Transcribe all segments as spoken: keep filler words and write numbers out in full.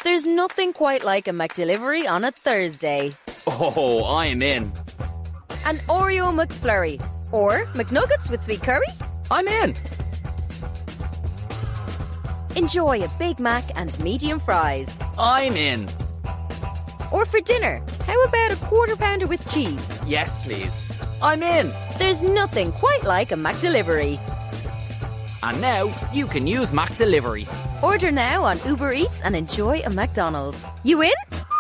There's nothing quite like a McDelivery on a Thursday. Oh, I'm in. An Oreo McFlurry or McNuggets with sweet curry? I'm in. Enjoy a Big Mac and medium fries. I'm in. Or for dinner, how about a quarter pounder with cheese? Yes, please. I'm in. There's nothing quite like a McDelivery. And now you can use McDelivery. Order now on Uber Eats and enjoy a McDonald's. You in?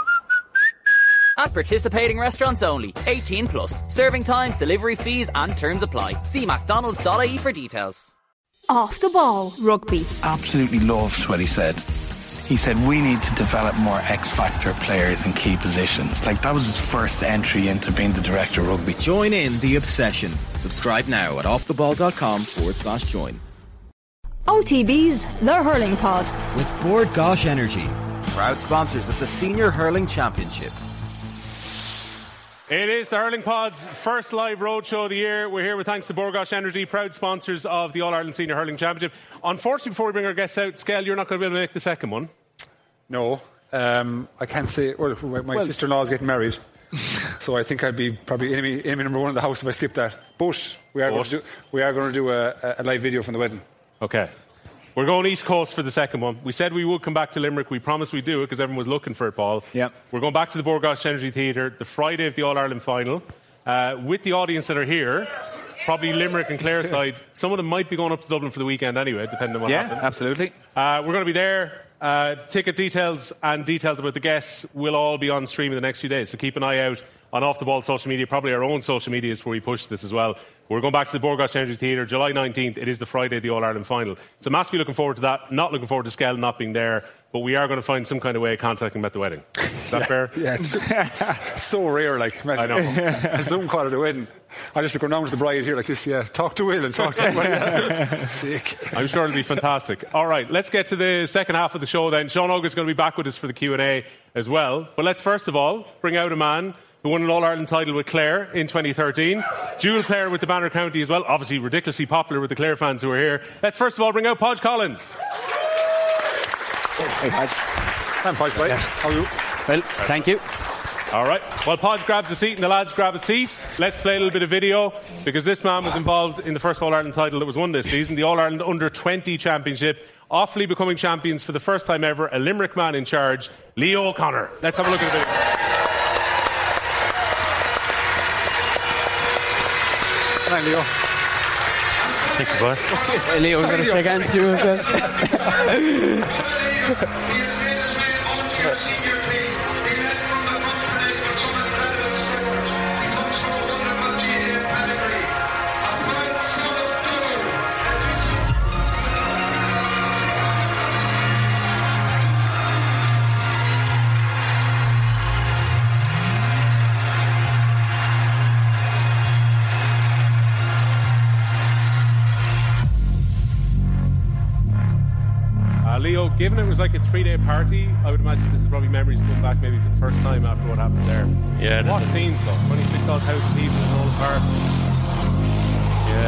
At participating restaurants only. eighteen plus. Serving times, delivery fees and terms apply. See mcdonalds dot I E for details. Off the ball rugby. Absolutely loved what he said. He said we need to develop more X-Factor players in key positions. Like, that was his first entry into being the director of rugby. Join in the obsession. Subscribe now at offtheball.com forward slash join. O T B's The Hurling Pod. With Bord Gosh Energy, proud sponsors of the Senior Hurling Championship. It is the Hurling Pod's first live roadshow of the year. We're here with thanks to Bord Gosh Energy, proud sponsors of the All-Ireland Senior Hurling Championship. Unfortunately, before we bring our guests out, Skell, you're not going to be able to make the second one. No. Um, I can't say... Well, my well, sister-in-law is getting married. So I think I'd be probably enemy, enemy number one in the house if I skipped that. But we are, going to, do, we are going to do a, a live video from the wedding. Okay. We're going East Coast for the second one. We said we would come back to Limerick. We promised we'd do it because everyone was looking for it, Paul. Yep. We're going back to the Bord Gosh Energy Theatre the Friday of the All-Ireland final uh, with the audience that are here. Probably Limerick and Clareside. Some of them might be going up to Dublin for the weekend anyway, depending on what yeah, happens. Yeah, absolutely. Uh, we're going to be there. Uh, ticket details and details about the guests will all be on stream in the next few days. So keep an eye out on Off the Ball social media, probably our own social medias where we push this as well. We're going back to the Bord Gosh Energy Theatre July nineteenth. It is the Friday of the All-Ireland final. So massively looking forward to that. Not looking forward to Skell not being there. But we are going to find some kind of way of contacting him at the wedding. Is that yeah, fair? Yeah, it's, it's so rare, like. Man, I know. A Zoom call at the wedding. I just look around to the bride here like this, yeah. Talk to Will and talk to him. Sick. I'm sure it'll be fantastic. All right, let's get to the second half of the show then. Sean Ogre's going to be back with us for the Q and A as well. But let's first of all bring out a man who won an All-Ireland title with Clare in twenty thirteen. Dual Clare with the Banner County as well. Obviously ridiculously popular with the Clare fans who are here. Let's first of all bring out Podge Collins. Hey, Podge. I'm Podge, right? How are you? Well, thank you. All right. While Podge grabs a seat and the lads grab a seat, let's play a little bit of video because this man was involved in the first All-Ireland title that was won this season, the All-Ireland Under twenty Championship. Offaly becoming champions for the first time ever. A Limerick man in charge, Leo O'Connor. Let's have a look at the video. Hi, Leo. Thank you, boss. Hey, Leo, we're going to shake hands to you. Leo, given it was like a three-day party, I would imagine this is probably memories coming back maybe for the first time after what happened there. Yeah. What scenes though? twenty-six odd thousand people in Nolan Park. Yeah.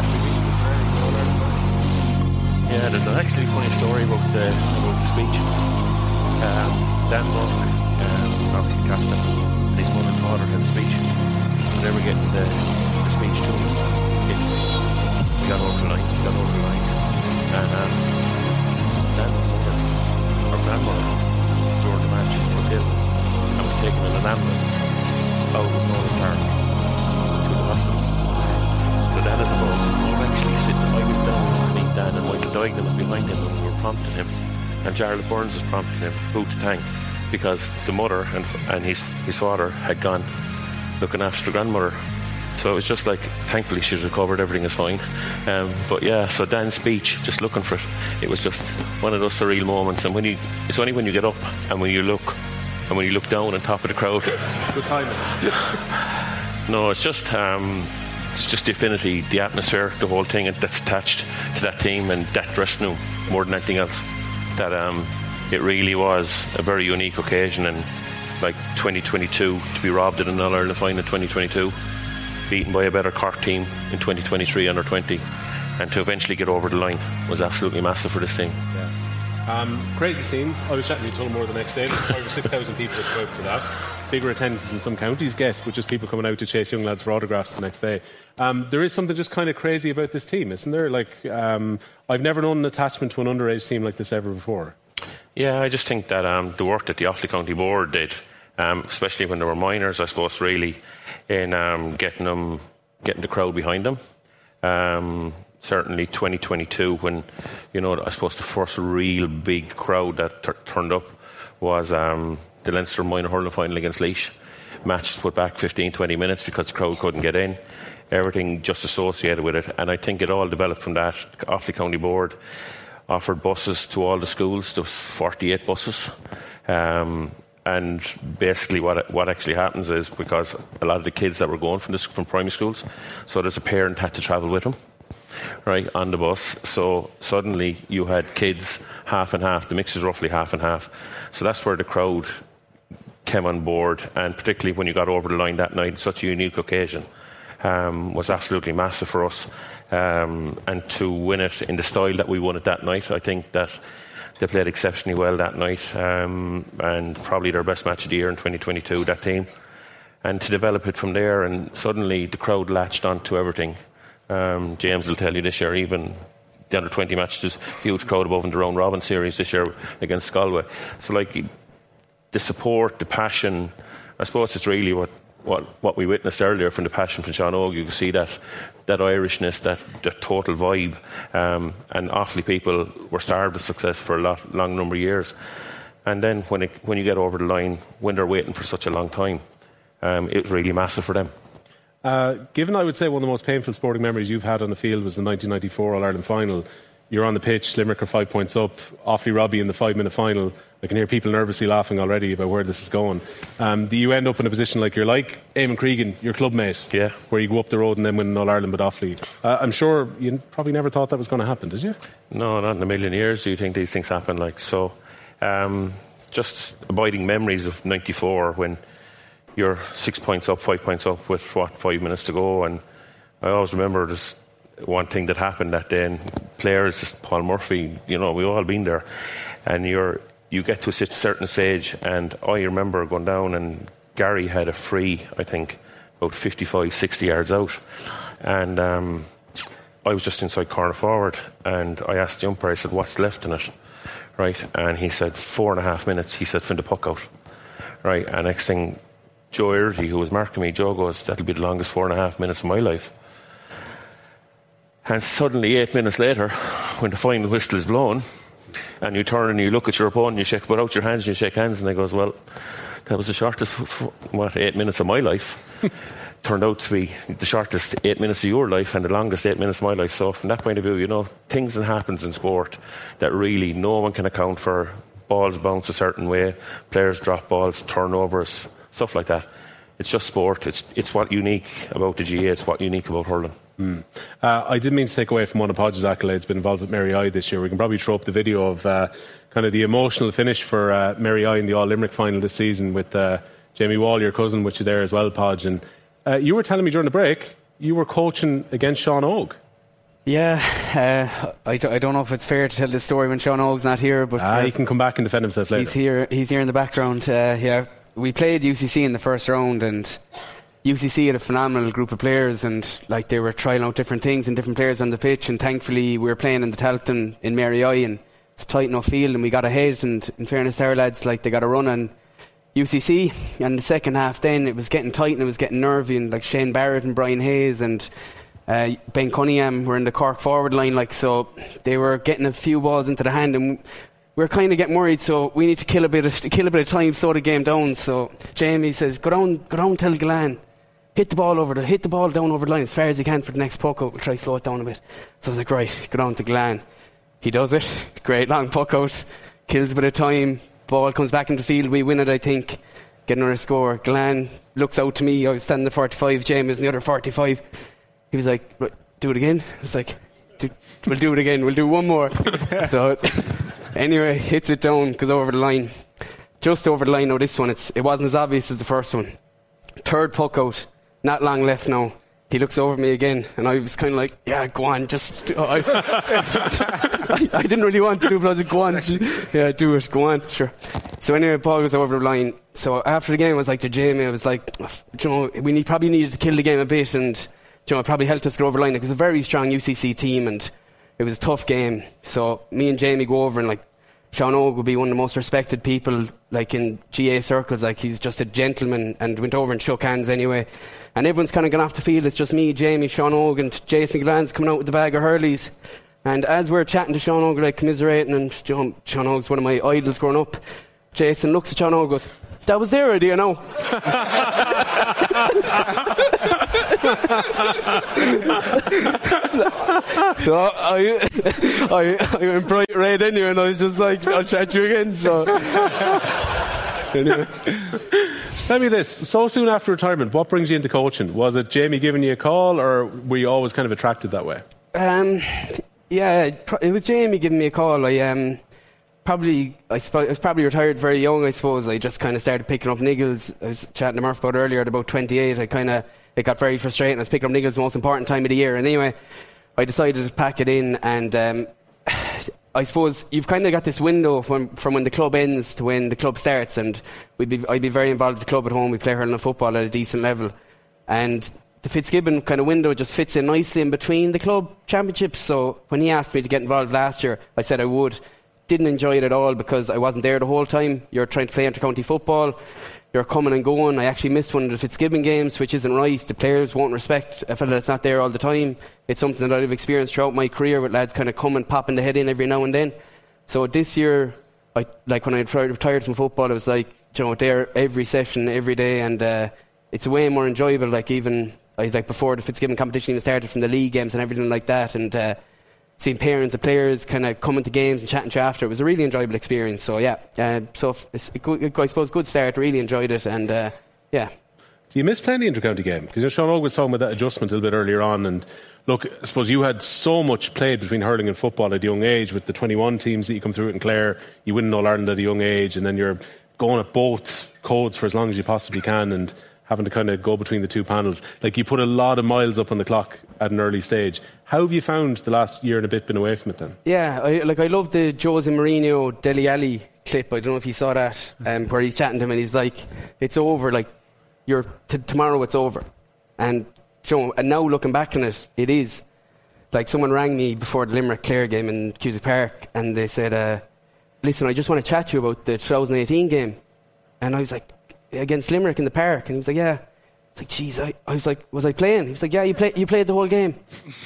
Yeah, there's actually a funny story about the, about the speech. Um, Dan Burke, um, obviously captain, and his mother and father had a speech. When they were getting the, the speech to him, it, we got over the line, we got over the line. And um, Dan's mother, or grandmother, during the match, was ill and was taken in an ambulance out of Nolan Park to the hospital. So Dan is above. We were actually sitting, I was down underneath Dan and Michael Duignan was behind him and we were prompting him. And Jarlath Burns was prompting him who to thank because the mother and, and his, his father had gone looking after the grandmother. So it was just like, thankfully she's recovered, everything is fine. Um, but yeah, so Dan's speech, just looking for it, it was just one of those surreal moments. And when you, it's only when you get up and when you look, and when you look down on top of the crowd. Good timing. No, it's just, um, it's just the affinity, the atmosphere, the whole thing that's attached to that team and that dressing room more than anything else. That um, it really was a very unique occasion, and like twenty twenty-two to be robbed in an All-Ireland final in twenty twenty-two. Beaten by a better Cork team in twenty twenty-three under twenty, and to eventually get over the line was absolutely massive for this team. Yeah. Um, crazy scenes. I was chatting to Tullamore the next day. There's five or six thousand people that go out for that. Bigger attendance than some counties get, with just people coming out to chase young lads for autographs the next day. Um, there is something just kind of crazy about this team, isn't there? Like, um, I've never known an attachment to an underage team like this ever before. Yeah, I just think that um, the work that the Offaly County Board did, um, especially when they were minors, I suppose, really, in um, getting them, getting the crowd behind them. Um, certainly twenty twenty-two, when, you know, I suppose the first real big crowd that t- turned up was um, the Leinster minor hurling final against Laois. Match put back fifteen, twenty minutes because the crowd couldn't get in. Everything just associated with it. And I think it all developed from that. The Offaly County Board offered buses to all the schools. There was forty-eight buses. Um, and basically what what actually happens is, because a lot of the kids that were going from, this, from primary schools, so there's a parent had to travel with them, right, on the bus. So suddenly you had kids half and half. The mix is roughly half and half. So that's where the crowd came on board, and particularly when you got over the line that night, such a unique occasion, um, was absolutely massive for us. Um, and to win it in the style that we won it that night, I think that they played exceptionally well that night, um, and probably their best match of the year in twenty twenty-two, that team. And to develop it from there, and suddenly the crowd latched on to everything. Um, James will tell you this year, even the under twenty matches, huge crowd above in the round robin series this year against Galway. So, like, the support, the passion, I suppose it's really what, what, what we witnessed earlier from the passion from Sean Og. You can see that that Irishness, that, that total vibe, um, and Offaly people were starved of success for a lot, long number of years. And then when it, when you get over the line, when they're waiting for such a long time, um, it was really massive for them. Uh, given, I would say, one of the most painful sporting memories you've had on the field was the nineteen ninety-four All-Ireland final. You're on the pitch, Limerick are five points up, Offaly Robbie in the five-minute final. I can hear people nervously laughing already about where this is going. Um, do you end up in a position like you're like Eamon Cregan, your club mate, yeah, where you go up the road and then win an All-Ireland with Offaly? Uh, I'm sure you probably never thought that was going to happen, did you? No, not in a million years do you think these things happen. Like so, um, just abiding memories of ninety-four when you're six points up, five points up with, what, five minutes to go. And I always remember just one thing that happened that day. And players, just Paul Murphy, you know, we've all been there. And you're, you get to a certain stage, and I remember going down and Gary had a free, I think, about fifty-five, sixty yards out. And um, I was just inside corner forward, and I asked the umpire, I said, what's left in it? Right? And he said, four and a half minutes. He said, from the puck out. Right? And next thing, Joe Earty, who was marking me, Joe goes, that'll be the longest four and a half minutes of my life. And suddenly, eight minutes later, when the final whistle is blown, and you turn and you look at your opponent, you shake, put out your hands and you shake hands, and he goes, well, that was the shortest, what, eight minutes of my life. Turned out to be the shortest eight minutes of your life and the longest eight minutes of my life. So from that point of view, you know, things that happens in sport that really no one can account for. Balls bounce a certain way, players drop balls, turnovers, stuff like that. It's just sport. It's it's what unique about the G A. It's what unique about hurling. Mm. Uh, I didn't mean to take away from one of Podge's accolades, been involved with Mary I this year. We can probably throw up the video of uh, kind of the emotional finish for uh, Mary I in the All Limerick final this season with uh, Jamie Wall, your cousin, with you there as well, Podge. And uh, you were telling me during the break you were coaching against Sean Og. Yeah, uh, I, d- I don't know if it's fair to tell this story when Sean Og's not here, but ah, uh, he can come back and defend himself later. He's here. He's here in the background. Uh, yeah, we played U C C in the first round, and U C C had a phenomenal group of players, and like they were trying out different things and different players on the pitch. And thankfully, we were playing in the Tailteann in Mary I, and it's a tight enough field, and we got ahead. And in fairness, our lads, like they got a run on U C C, and the second half, then it was getting tight and it was getting nervy, and like Shane Barrett and Brian Hayes and Uh, Ben Cunningham were in the Cork forward line, like, so they were getting a few balls into the hand, and we were kind of getting worried. So we need to kill a bit of kill a bit of time, slow the game down. So Jamie says, "Go down, go down, tell Galan, hit the ball over the hit the ball down over the line as far as he can for the next puck out. We'll try to slow it down a bit." So I was like, "Right, go down to Galan." He does it. Great long puck out, kills a bit of time. Ball comes back into the field. We win it, I think. Get another score. Galan looks out to me. I was standing at forty-five. Jamie was in the other forty-five. He was like, "Do it again." I was like, do, "We'll do it again. We'll do one more." So anyway, hits it down, goes over the line, just over the line. Now this one, it's it wasn't as obvious as the first one. Third puck out, not long left now. he looks over at me again, and I was kind of like, yeah, go on, just do I, I, I didn't really want to do it, but I was like, go on, yeah, do it, go on, sure. So anyway, Paul goes over the line. So after the game, I was like to Jamie, I was like, you know, we need, probably needed to kill the game a bit, and you know, it probably helped us get over the line. It was a very strong U C C team, and it was a tough game. So me and Jamie go over, and like, Sean Og would be one of the most respected people, like in G A circles. Like, he's just a gentleman, and went over and shook hands anyway. And everyone's kind of gone off the field. It's just me, Jamie, Sean Og, and Jason Glanz coming out with the bag of Hurleys. And as we're chatting to Sean Og, like commiserating, and you know, Sean Og's one of my idols growing up, Jason looks at Sean Og and goes, that was their idea now. So I, I, I went bright red anyway, and I was just like, I'll chat to you again. So anyway. Tell me this, so soon after retirement, what brings you into coaching? Was it Jamie giving you a call, or were you always kind of attracted that way? Um, yeah, it was Jamie giving me a call. I um, probably, I, sp- I was probably retired very young, I suppose. I just kind of started picking up niggles. I was chatting to Murph about earlier at about twenty-eight. I kind of, it got very frustrating. I was picking up niggles the most important time of the year. And anyway, I decided to pack it in, and um, I suppose you've kind of got this window from, from when the club ends to when the club starts, and we'd be, I'd be very involved with the club at home. We play hurling and football at a decent level, and the Fitzgibbon kind of window just fits in nicely in between the club championships. So when he asked me to get involved last year, I said I would. Didn't enjoy it at all because I wasn't there the whole time. You're trying to play inter-county football, you're coming and going. I actually missed one of the Fitzgibbon games, which isn't right. The players won't respect a fella that's not there all the time. It's something that I've experienced throughout my career with lads kind of coming, popping the head in every now and then. So this year, I, like when I retired from football, it was like, you know, there every session, every day, and uh, it's way more enjoyable. Like even I, like before the Fitzgibbon competition even started, from the league games and everything like that, and uh, seeing parents and players kind of coming to games and chatting to you after, it was a really enjoyable experience. So yeah, uh, so it's, it, I suppose good start. Really enjoyed it, and uh, yeah. Do you miss playing the inter-county game? Because you know, Sean Og was talking about that adjustment a little bit earlier on, and look, I suppose you had so much played between hurling and football at a young age, with the twenty-one teams that you come through in Clare. You win in All-Ireland at a young age, and then you're going at both codes for as long as you possibly can, and having to kind of go between the two panels. Like, you put a lot of miles up on the clock at an early stage. How have you found the last year and a bit been away from it then? Yeah, I, like I love the Jose Mourinho Dele Alli clip. I don't know if you saw that, um, where he's chatting to him and he's like, it's over, like, you're t- tomorrow it's over. And, you know, and now looking back on it, it is. Like, someone rang me before the Limerick Clare game in Cusack Park, and they said, uh, listen, I just want to chat to you about the twenty eighteen game. And I was like, against Limerick in the park? And he was like, yeah. It's like, geez, I, I was like, was I playing? He was like, yeah, you, play, you played the whole game.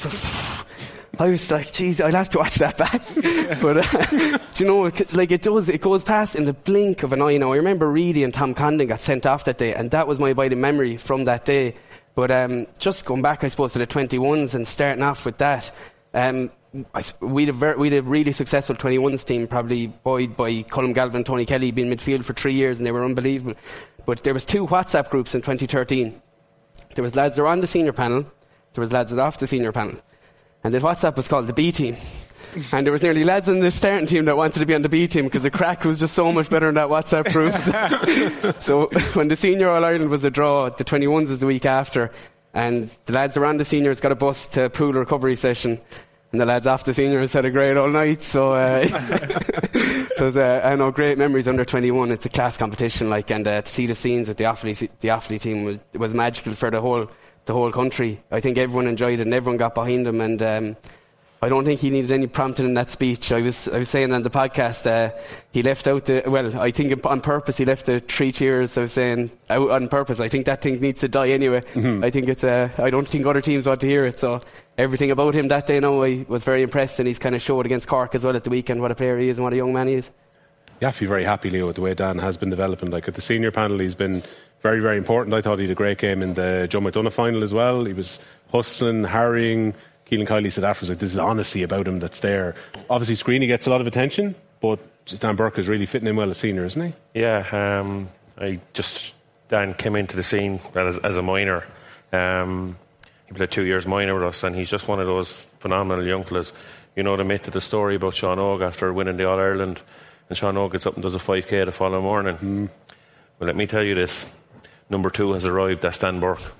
I was like, geez, I'll have to watch that back. But, uh, do you know, like, it does, it goes past in the blink of an eye. Now, I remember Reedy and Tom Condon got sent off that day, and that was my abiding memory from that day. But um, just going back, I suppose, to the twenty-ones and starting off with that, um, I, we had a ver- we had a really successful twenty-ones team, probably buoyed by Colm Galvin and Tony Kelly, being midfield for three years, and they were unbelievable. But there was two WhatsApp groups in twenty thirteen. There was lads that were on the senior panel, there was lads that were off the senior panel. And the WhatsApp was called the B team. And there was nearly lads in the starting team that wanted to be on the B team because the crack was just so much better in that WhatsApp group. So when the senior All-Ireland was a draw, the twenty-ones was the week after, and the lads around the seniors got a bus to a pool recovery session, and the lads off the seniors had a great all night. So uh, it was, uh, I know, great memories under twenty-one. It's a class competition, like, and uh, to see the scenes with the Offaly, the Offaly team was, was magical for the whole the whole country. I think everyone enjoyed it and everyone got behind him, and um, I don't think he needed any prompting in that speech. I was I was saying on the podcast, uh, he left out the, well, I think on purpose he left the three cheers. I was saying out on purpose. I think that thing needs to die anyway. Mm-hmm. I think it's uh, I don't think other teams want to hear it. So everything about him that day, now, I was very impressed, and he's kind of showed against Cork as well at the weekend what a player he is and what a young man he is. You have to be very happy, Leo, with the way Dan has been developing. Like, at the senior panel, he's been very, very important. I thought he had a great game in the Joe McDonagh final as well. He was hustling, harrying. Keelan Kiley said afterwards, like, this is honesty about him that's there. Obviously, Screeney gets a lot of attention, but Dan Burke is really fitting in well as senior, isn't he? Yeah, um, I just Dan came into the scene as, as a minor. Um, he played two years minor with us, and he's just one of those phenomenal young fellas. You know the myth of the story about Sean Og after winning the All Ireland, and Sean Og gets up and does a five K the following morning. Mm. Well, let me tell you this: number two has arrived. That's Dan Burke.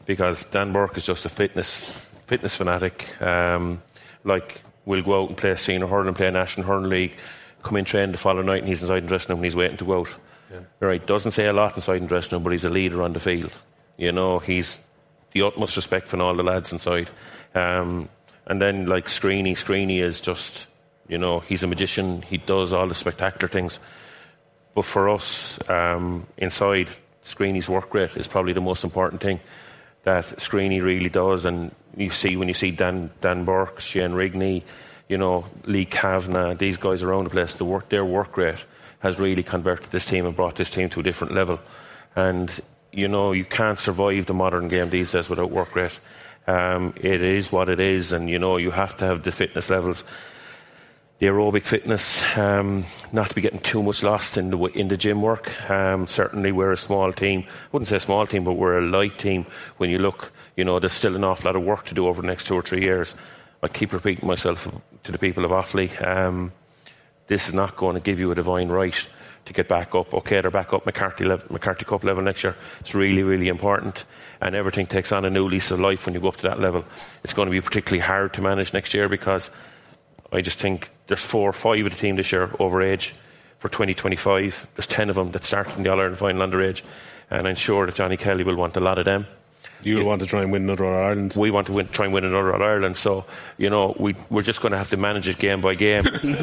because Dan Burke is just a fitness fitness fanatic. Um, like, we'll go out and play a senior hurling, play a national hurling league, come in, train the following night, and he's inside the dressing room and he's waiting to go out. Yeah. Right, doesn't say a lot inside the dressing room, but he's a leader on the field. You know, he's the utmost respect from all the lads inside. Um, and then, like, Screeny, Screeny is just, you know, he's a magician. He does all the spectacular things. But for us, um, inside, Screeny's work rate is probably the most important thing that Screeny really does. And you see, when you see Dan, Dan Burke, Shane Rigney, you know, Lee Kavanagh, these guys around the place, the work, their work rate has really converted this team and brought this team to a different level. And, you know, you can't survive the modern game these days without work rate. Um, it is what it is, and, you know, you have to have the fitness levels, the aerobic fitness, um, not to be getting too much lost in the in the gym work. Um, certainly we're a small team. I wouldn't say a small team, but we're a light team. When you look, you know, there's still an awful lot of work to do over the next two or three years. I keep repeating myself to the people of Offaly. Um, this is not going to give you a divine right to get back up. OK, they're back up McCarthy, level, McCarthy Cup level next year. It's really, really important. And everything takes on a new lease of life when you go up to that level. It's going to be particularly hard to manage next year, because I just think there's four or five of the team this year over age for twenty twenty-five. There's ten of them that started in the All-Ireland final under age. And I'm sure that Johnny Kelly will want a lot of them. You will want to try and win another All-Ireland? We want to win, try and win another All-Ireland. So, you know, we, we're just going to have to manage it game by game. You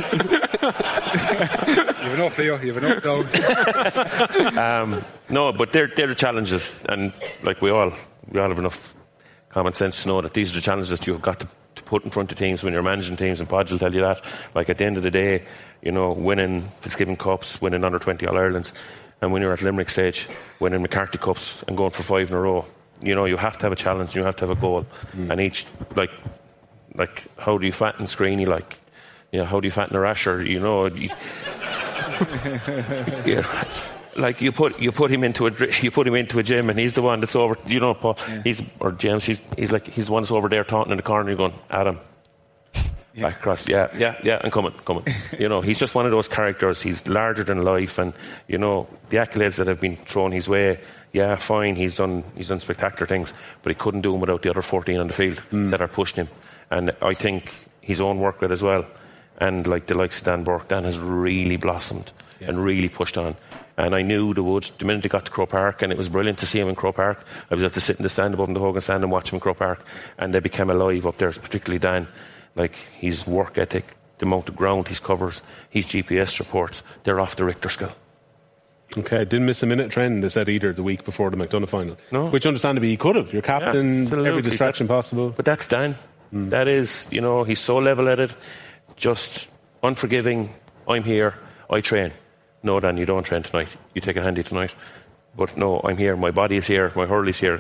have enough, Leo. You have enough, Doug. um, no, but they're, they're the challenges. And, like, we all, we all have enough common sense to know that these are the challenges that you've got to to put in front of teams when you're managing teams, and Podge will tell you that. Like, at the end of the day, you know, winning Fitzgibbon Cups, winning under twenty All-Irelands, and when you're at Limerick stage, winning McCarthy Cups and going for five in a row, you know, you have to have a challenge, you have to have a goal. Mm. And each, like, like, how do you fatten Screeny? Like, you know, how do you fatten a Rasher? You know, you, yeah. Like, you put you put him into a you put him into a gym, and he's the one that's over. You know, Paul. Yeah. He's or James. He's he's like he's the one that's over there taunting in the corner. You're going, Adam, yeah. Back across. Yeah, yeah, yeah, and coming, coming. You know, he's just one of those characters. He's larger than life, and, you know, the accolades that have been thrown his way. Yeah, fine. He's done he's done spectacular things, but he couldn't do them without the other fourteen on the field mm. that are pushing him. And I think his own work rate as well. And, like, the likes of Dan Burke, Dan has really blossomed yeah. and really pushed on. And I knew they would the minute they got to Croke Park, and it was brilliant to see him in Croke Park. I was able to sit in the stand above in the Hogan stand and watch him in Croke Park, and they became alive up there, particularly Dan. Like, his work ethic, the amount of ground he covers, his G P S reports, they're off the Richter scale. Okay, didn't miss a minute training, they said, either the week before the McDonagh final. No. Which, understandably, he could have. Your captain, yeah, every distraction that, possible. But that's Dan. Mm. That is, you know, he's so level-headed, just unforgiving. I'm here, I train. No, Dan, you don't train tonight. You take it handy tonight. But no, I'm here. My body is here. My hurley's here.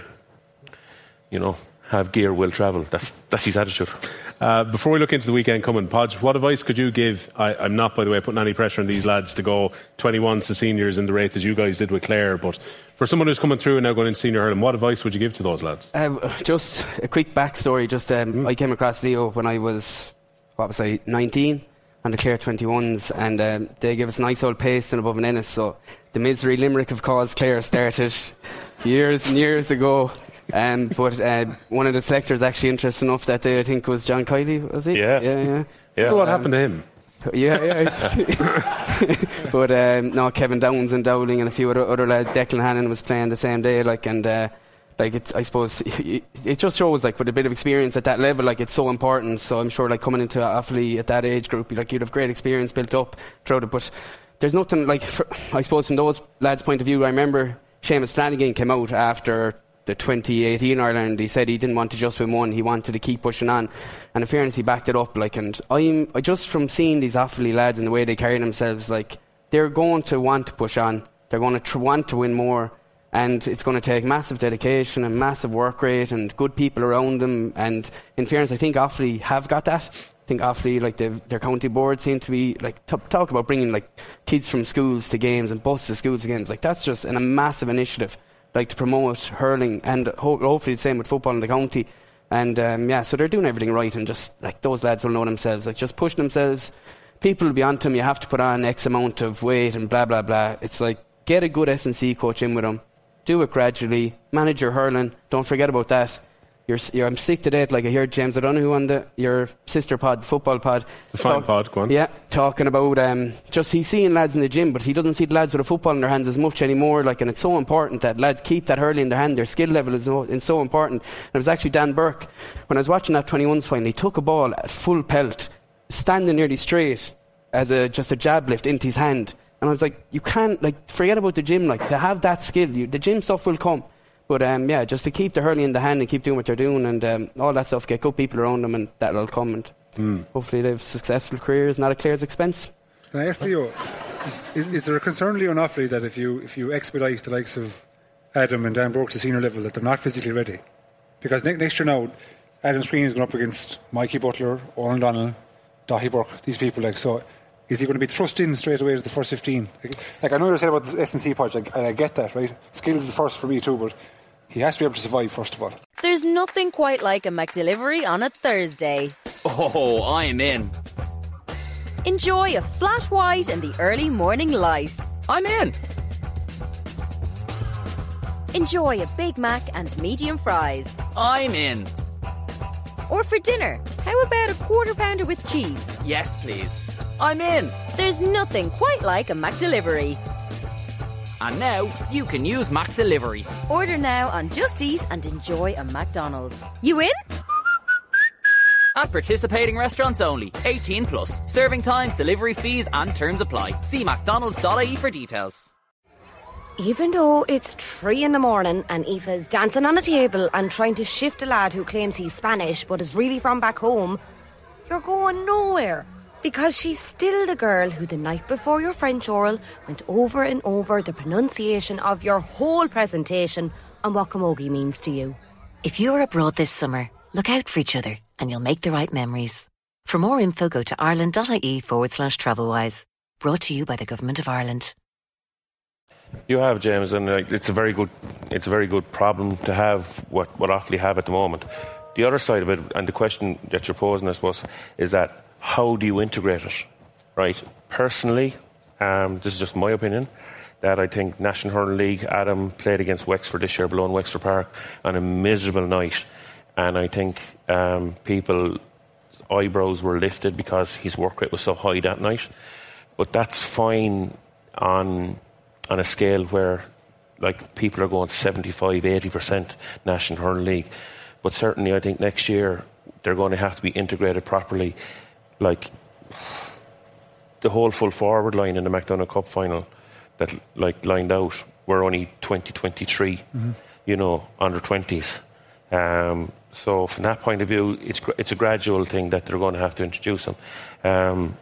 You know, have gear, will travel. That's that's his attitude. Uh, before we look into the weekend coming, Podge, what advice could you give? I, I'm not, by the way, putting any pressure on these lads to go twenty-ones to seniors in the rate that you guys did with Clare. But for someone who's coming through and now going into senior hurling, what advice would you give to those lads? Uh, just a quick backstory. Just um, mm. I came across Leo when I was, what was I, nineteen? On the Clare twenty-ones, and um, they gave us a nice old paste and above an Ennis. So the misery Limerick of cause Clare started years and years ago. Um, but uh, one of the selectors actually interesting enough that day, I think, was John Kiley, was he? Yeah, yeah, yeah. yeah. So what um, happened to him? Yeah, yeah. But um, no, Kevin Downs and Dowling and a few other, other lads. Declan Hannon was playing the same day, like, and. Uh, Like, it's, I suppose it just shows, like, with a bit of experience at that level, like, it's so important. So I'm sure, like, coming into Offaly at that age group, like, you'd have great experience built up throughout it. But there's nothing, like, for, I suppose from those lads' point of view, I remember Seamus Flanagan came out after the twenty eighteen Ireland. He said he didn't want to just win one, he wanted to keep pushing on. And in fairness, he backed it up. Like, and I'm I just from seeing these Offaly lads and the way they carry themselves, like, they're going to want to push on. They're going to tr- want to win more. And it's going to take massive dedication and massive work rate and good people around them. And in fairness, I think Offaly have got that. I think Offaly, like, their county board seem to be, like, t- talk about bringing, like, kids from schools to games and buses to schools to games. Like, that's just an, a massive initiative, like, to promote hurling, and ho- hopefully the same with football in the county. And um, yeah, so they're doing everything right, and just, like, those lads will know themselves, like, just pushing themselves. People will be on to them. You have to put on X amount of weight and blah blah blah. It's like, get a good S and C coach in with them. do it gradually, manage your hurling, don't forget about that. You're, you're, I'm sick to death, like I heard James O'Donoghue on the, your sister pod, football pod. The fine talk, pod, go on. Yeah, talking about um, just he's seeing lads in the gym, but he doesn't see the lads with a football in their hands as much anymore. Like, and it's so important that lads keep that hurling in their hand. Their skill level is so, is so important. And it was actually Dan Burke, when I was watching that twenty-ones final, he took a ball at full pelt, standing nearly straight, as a just a jab lift into his hand. And I was like, you can't, like, forget about the gym. Like, to have that skill, you, the gym stuff will come. But um, yeah, just to keep the hurling in the hand and keep doing what they're doing and um, all that stuff, get good people around them and that'll come and mm. hopefully they have successful careers, not at Clare's expense. Can I ask Leo, is, is there a concern, Leo Offaly, that if you if you expedite the likes of Adam and Dan Burke to senior level, that they're not physically ready? Because ne- next year now, Adam Screen is going up against Mikey Butler, Owen Donnell, Dahi Burke, these people. Like, so is he going to be thrust in straight away as the first fifteen? Like, like I know you said about the S N C project, and I get that, right? Skills is the first for me too, but he has to be able to survive, first of all. There's nothing quite like a McDelivery on a Thursday. Oh, I'm in. Enjoy a flat white and the early morning light. I'm in. Enjoy a Big Mac and medium fries. I'm in. Or for dinner, how about a quarter pounder with cheese? Yes, please. I'm in. There's nothing quite like a McDelivery. And now you can use McDelivery. Order now on Just Eat and enjoy a McDonald's. You in? At participating restaurants only. eighteen plus. Serving times, delivery fees and terms apply. See mcdonalds dot I E for details. Even though it's three in the morning and Aoife's dancing on a table and trying to shift a lad who claims he's Spanish but is really from back home, you're going nowhere. Because she's still the girl who the night before your French oral went over and over the pronunciation of your whole presentation on what camogie means to you. If you're abroad this summer, look out for each other and you'll make the right memories. For more info, go to ireland.ie forward slash travelwise. Brought to you by the Government of Ireland. You have, James, and uh, it's a very good, it's a very good problem to have. What what Offaly have at the moment. The other side of it, and the question that you're posing, I suppose, is that how do you integrate it, right? Personally, um, this is just my opinion, that I think National Hurling League, Adam played against Wexford this year below in Wexford Park on a miserable night, and I think um, people's eyebrows were lifted because his work rate was so high that night. But that's fine on on a scale where, like, people are going seventy-five, eighty percent National Hurling League. But certainly I think next year they're going to have to be integrated properly. Like, the whole full forward line in the McDonagh Cup final that, like, lined out were only twenty twenty-three, mm-hmm. you know, under twenties. Um, so from that point of view, it's it's a gradual thing that they're going to have to introduce them. Um,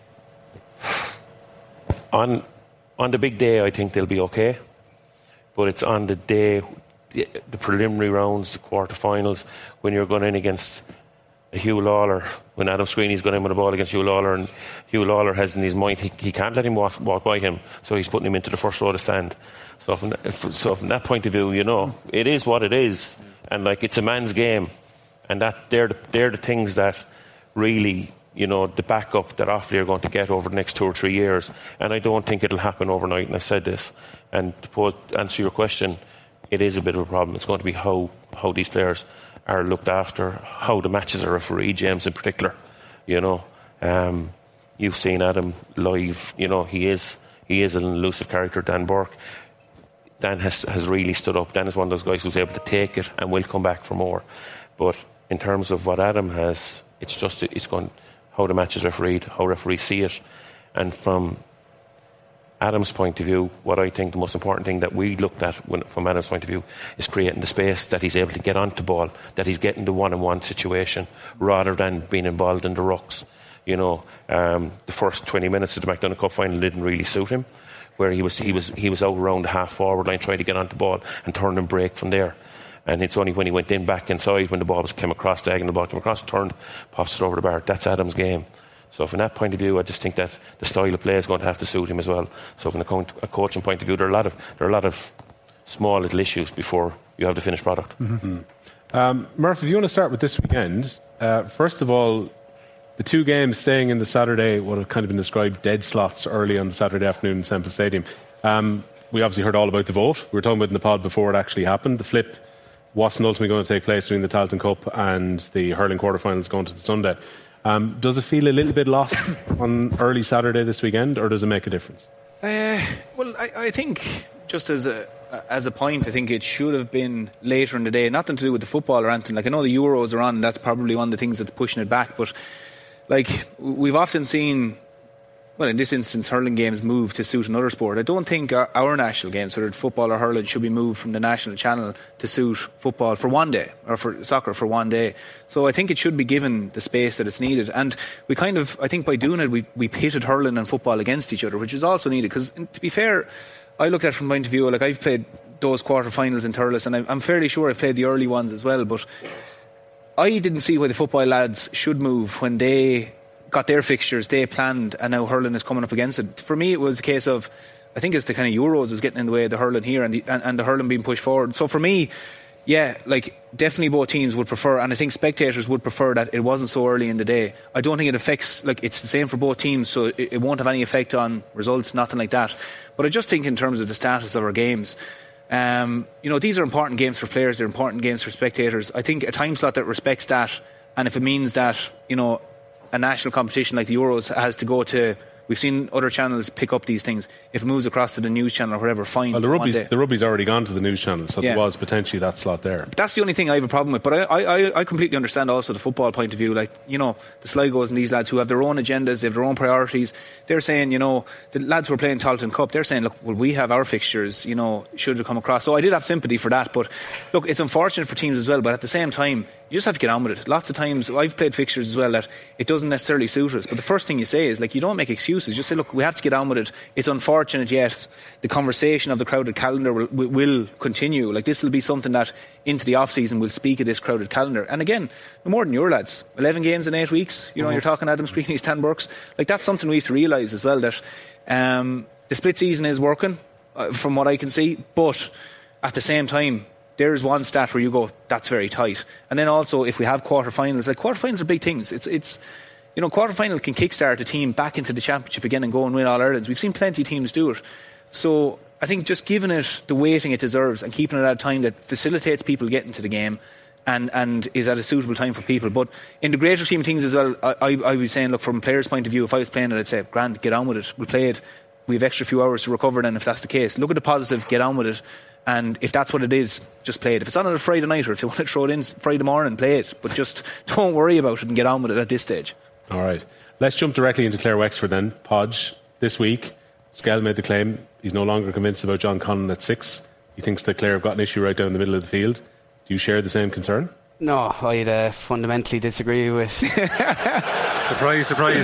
on on the big day, I think they'll be okay. But it's on the day, the, the preliminary rounds, the quarterfinals, when you're going in against a Hugh Lawler, when Adam Screeney's going in with the ball against Hugh Lawler, and Hugh Lawler has in his mind he, he can't let him walk, walk by him, so he's putting him into the first row of the stand. So from, that, so from that point of view, you know, it is what it is, and like, it's a man's game, and that they're the, they're the things that really, you know, the backup that Offaly are going to get over the next two or three years. And I don't think it'll happen overnight, and I've said this. And to pose, answer your question, it is a bit of a problem. It's going to be how, how these players are looked after, how the matches are refereed, James in particular. You know, um, you've seen Adam live. You know, he is he is an elusive character, Dan Burke. Dan has has really stood up. Dan is one of those guys who's able to take it and will come back for more. But in terms of what Adam has, it's just it's going how the match is refereed, how referees see it, and from Adam's point of view, what I think the most important thing that we looked at when, from Adam's point of view, is creating the space that he's able to get onto ball, that he's getting the one-on-one situation rather than being involved in the rucks. You know, um, the first twenty minutes of the McDonagh Cup final didn't really suit him, where he was he was he was out around the half forward line trying to get onto ball and turn and break from there. And it's only when he went in back inside, when the ball was came across, the diagonal ball came across, turned, pops it over the bar. That's Adam's game. So from that point of view, I just think that the style of play is going to have to suit him as well. So from a, co- a coaching point of view, there are a lot of there are a lot of small little issues before you have the finished product. Mm-hmm. Um, Murph, if you want to start with this weekend, uh, first of all, the two games staying in the Saturday, what have kind of been described dead slots early on the Saturday afternoon in Semple Stadium. Um, we obviously heard all about the vote. We were talking about it in the pod before it actually happened. The flip wasn't ultimately going to take place between the Tailteann Cup and the hurling quarterfinals going to the Sunday. Um, does it feel a little bit lost on early Saturday this weekend, or does it make a difference? Uh, well, I, I think just as a as a point, I think it should have been later in the day. Nothing to do with the football or anything. Like, I know the Euros are on, and that's probably one of the things that's pushing it back. But like, we've often seen, well, in this instance, hurling games move to suit another sport. I don't think our, our national games, whether it's football or hurling, should be moved from the national channel to suit football for one day, or for soccer for one day. So I think it should be given the space that it's needed. And we kind of, I think by doing it, we, we pitted hurling and football against each other, which is also needed. Because, to be fair, I looked at it from the point of view, like, I've played those quarter-finals in Thurles, and I'm fairly sure I've played the early ones as well, but I didn't see why the football lads should move when they got their fixtures, they planned, and now hurling is coming up against it. For me, it was a case of, I think it's the kind of Euros is getting in the way of the hurling here, and the, and, and the hurling being pushed forward. So for me, yeah, like, definitely both teams would prefer, and I think spectators would prefer that it wasn't so early in the day. I don't think it affects, like, it's the same for both teams, so it, it won't have any effect on results, nothing like that. But I just think in terms of the status of our games, um, you know, these are important games for players, they're important games for spectators. I think a time slot that respects that, and if it means that, you know, a national competition like the Euros has to go to, we've seen other channels pick up these things. If it moves across to the news channel or whatever, fine. Well, the rugby's, the rugby's already gone to the news channel, so yeah. there was potentially that slot there. But that's the only thing I have a problem with. But I, I, I completely understand also the football point of view. Like, you know, the Sligos and these lads who have their own agendas, they have their own priorities. They're saying, you know, the lads who are playing Tailteann Cup, they're saying, look, well, we have our fixtures, you know, should it come across. So I did have sympathy for that. But look, it's unfortunate for teams as well. But at the same time, you just have to get on with it. Lots of times, I've played fixtures as well that it doesn't necessarily suit us. But the first thing you say is, like, you don't make excuses. Just say, look, we have to get on with it. It's unfortunate, yes. The conversation of the crowded calendar will, will, will continue. Like, this will be something that into the off-season we'll speak of this crowded calendar. And again, no more than your lads. eleven games in eight weeks. You know, mm-hmm. You're talking Adam Screeney's ten Burks. Like, that's something we have to realise as well, that um, the split season is working, uh, from what I can see. But at the same time, there's one stat where you go, that's very tight. And then also, if we have quarterfinals, like, quarterfinals are big things. It's, it's, you know, quarterfinal can kickstart a team back into the championship again and go and win All Irelands. We've seen plenty of teams do it. So I think just giving it the weighting it deserves and keeping it at a time that facilitates people getting to the game and, and is at a suitable time for people. But in the greater scheme of things as well, I, I, I would be saying, look, from a player's point of view, if I was playing it, I'd say, grand, get on with it. We'll play it. We have extra few hours to recover then if that's the case. Look at the positive, get on with it. And if that's what it is, just play it. If it's on a Friday night, or if you want to throw it in Friday morning, play it. But just don't worry about it and get on with it at this stage. All right. Let's jump directly into Clare Wexford then. Podge, this week, Skell made the claim he's no longer convinced about John Conlon at six. He thinks that Clare have got an issue right down the middle of the field. Do you share the same concern? No, I'd uh, fundamentally disagree with. Surprise, surprise.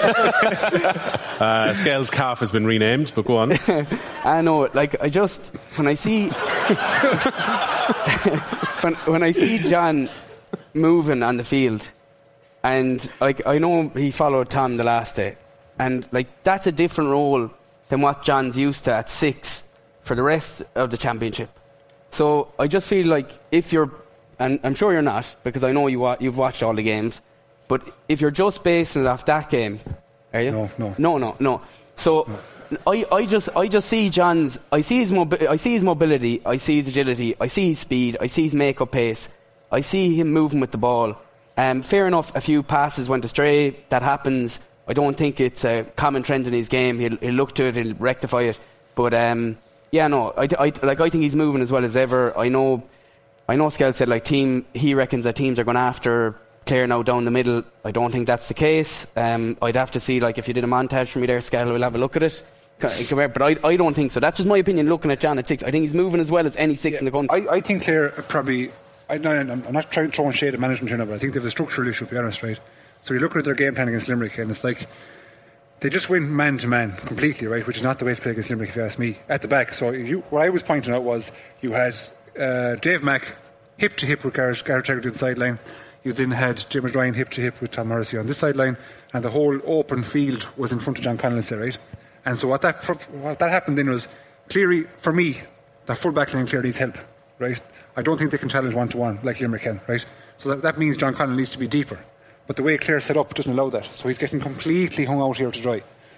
uh, Skell's calf has been renamed, but go on. I know, like, I just, when I see when, when I see John moving on the field, and like, I know he followed Tom the last day, and like, that's a different role than what John's used to at six for the rest of the championship. So I just feel like if you're, and I'm sure you're not, because I know you wa- you've watched all the games, but if you're just basing it off that game, are you? No, no, no, no, no. So no. I, I just, I just see John's. I see his, mobi- I see his mobility. I see his agility. I see his speed. I see his make-up pace. I see him moving with the ball. Um, fair enough, a few passes went astray. That happens. I don't think it's a common trend in his game. He'll, he'll look to it. He'll rectify it. But um, yeah, no, I, I, like I think he's moving as well as ever. I know. I know Skell said, like, team, he reckons that teams are going after Clare now down the middle. I don't think that's the case. Um, I'd have to see, like, if you did a montage for me there, Skell, we'll have a look at it. But I, I don't think so. That's just my opinion looking at John at six. I think he's moving as well as any six yeah, in the country. I, I think Clare probably, I, no, I'm not trying throwing shade at management here now, but I think they have a structural issue, to be honest, right? So you look at their game plan against Limerick, and it's like they just win man to man completely, right? Which is not the way to play against Limerick, if you ask me, at the back. So you, what I was pointing out was you had uh, Dave Mack hip to hip with Gareth Gareth Chegerty on the sideline. You then had Jim O'Brien hip to hip with Tom Morrissey on this sideline, and the whole open field was in front of John Conlon, right? And so what that what that happened then was, clearly for me, that full back line clearly needs help, right? I don't think they can challenge one to one like Limerick can, right? So that, that means John Conlon needs to be deeper. But the way Clare set up doesn't allow that, so he's getting completely hung out here to dry.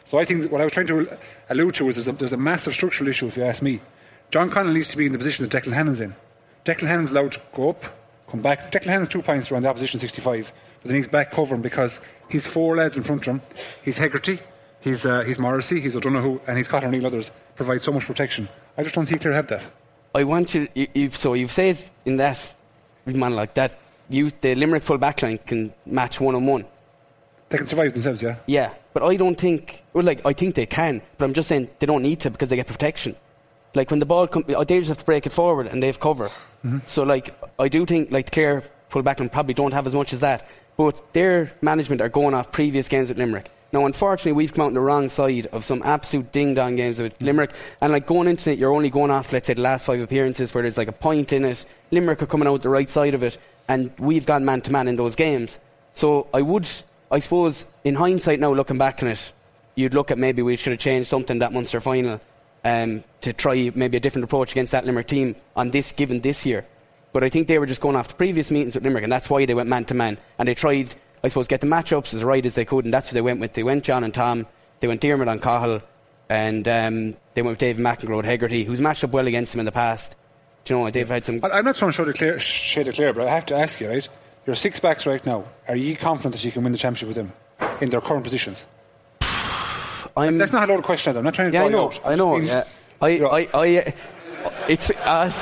So I think that what I was trying to allude to is there's a, there's a massive structural issue, if you ask me. John Connell needs to be in the position that Declan Hannon's in. Declan Hannon's allowed to go up, come back. Declan Hannon's two points around the opposition sixty-five, but then he's back covering because he's four lads in front of him. He's Hegarty, he's, uh, he's Morrissey, he's O'Donoghue, and he's Connor Neil others. Provide so much protection. I just don't see Clare have that. I want you, you, you so you've said in that monologue that you, the Limerick full backline can match one on one. They can survive themselves, yeah. Yeah, but I don't think. Well, like I think they can, but I'm just saying they don't need to because they get protection. Like when the ball comes, they just have to break it forward and they have cover. Mm-hmm. So like I do think like Clare full backline probably don't have as much as that, but their management are going off previous games with Limerick. Now, unfortunately, we've come out on the wrong side of some absolute ding-dong games with Limerick. And, like, going into it, you're only going off, let's say, the last five appearances where there's, like, a point in it. Limerick are coming out the right side of it. And we've gone man-to-man in those games. So I would, I suppose, in hindsight now, looking back on it, you'd look at maybe we should have changed something that Munster final um, to try maybe a different approach against that Limerick team on this, given this year. But I think they were just going off the previous meetings with Limerick, and that's why they went man-to-man. And they tried, I suppose, get the matchups as right as they could, and that's what they went with. They went John and Tom, they went Diarmid on Cahill, and um, they went with David McEnroe, Hegarty, who's matched up well against him in the past. Do you know, they've had some... I'm not trying to show the clear, shade of clear, but I have to ask you, right? You're six backs right now. Are you confident that you can win the championship with them in their current positions? I'm, That's not a loaded question. I'm not trying to yeah, draw I know, you out. I know. Means, yeah. I, you know. I, I, uh, it's. Uh,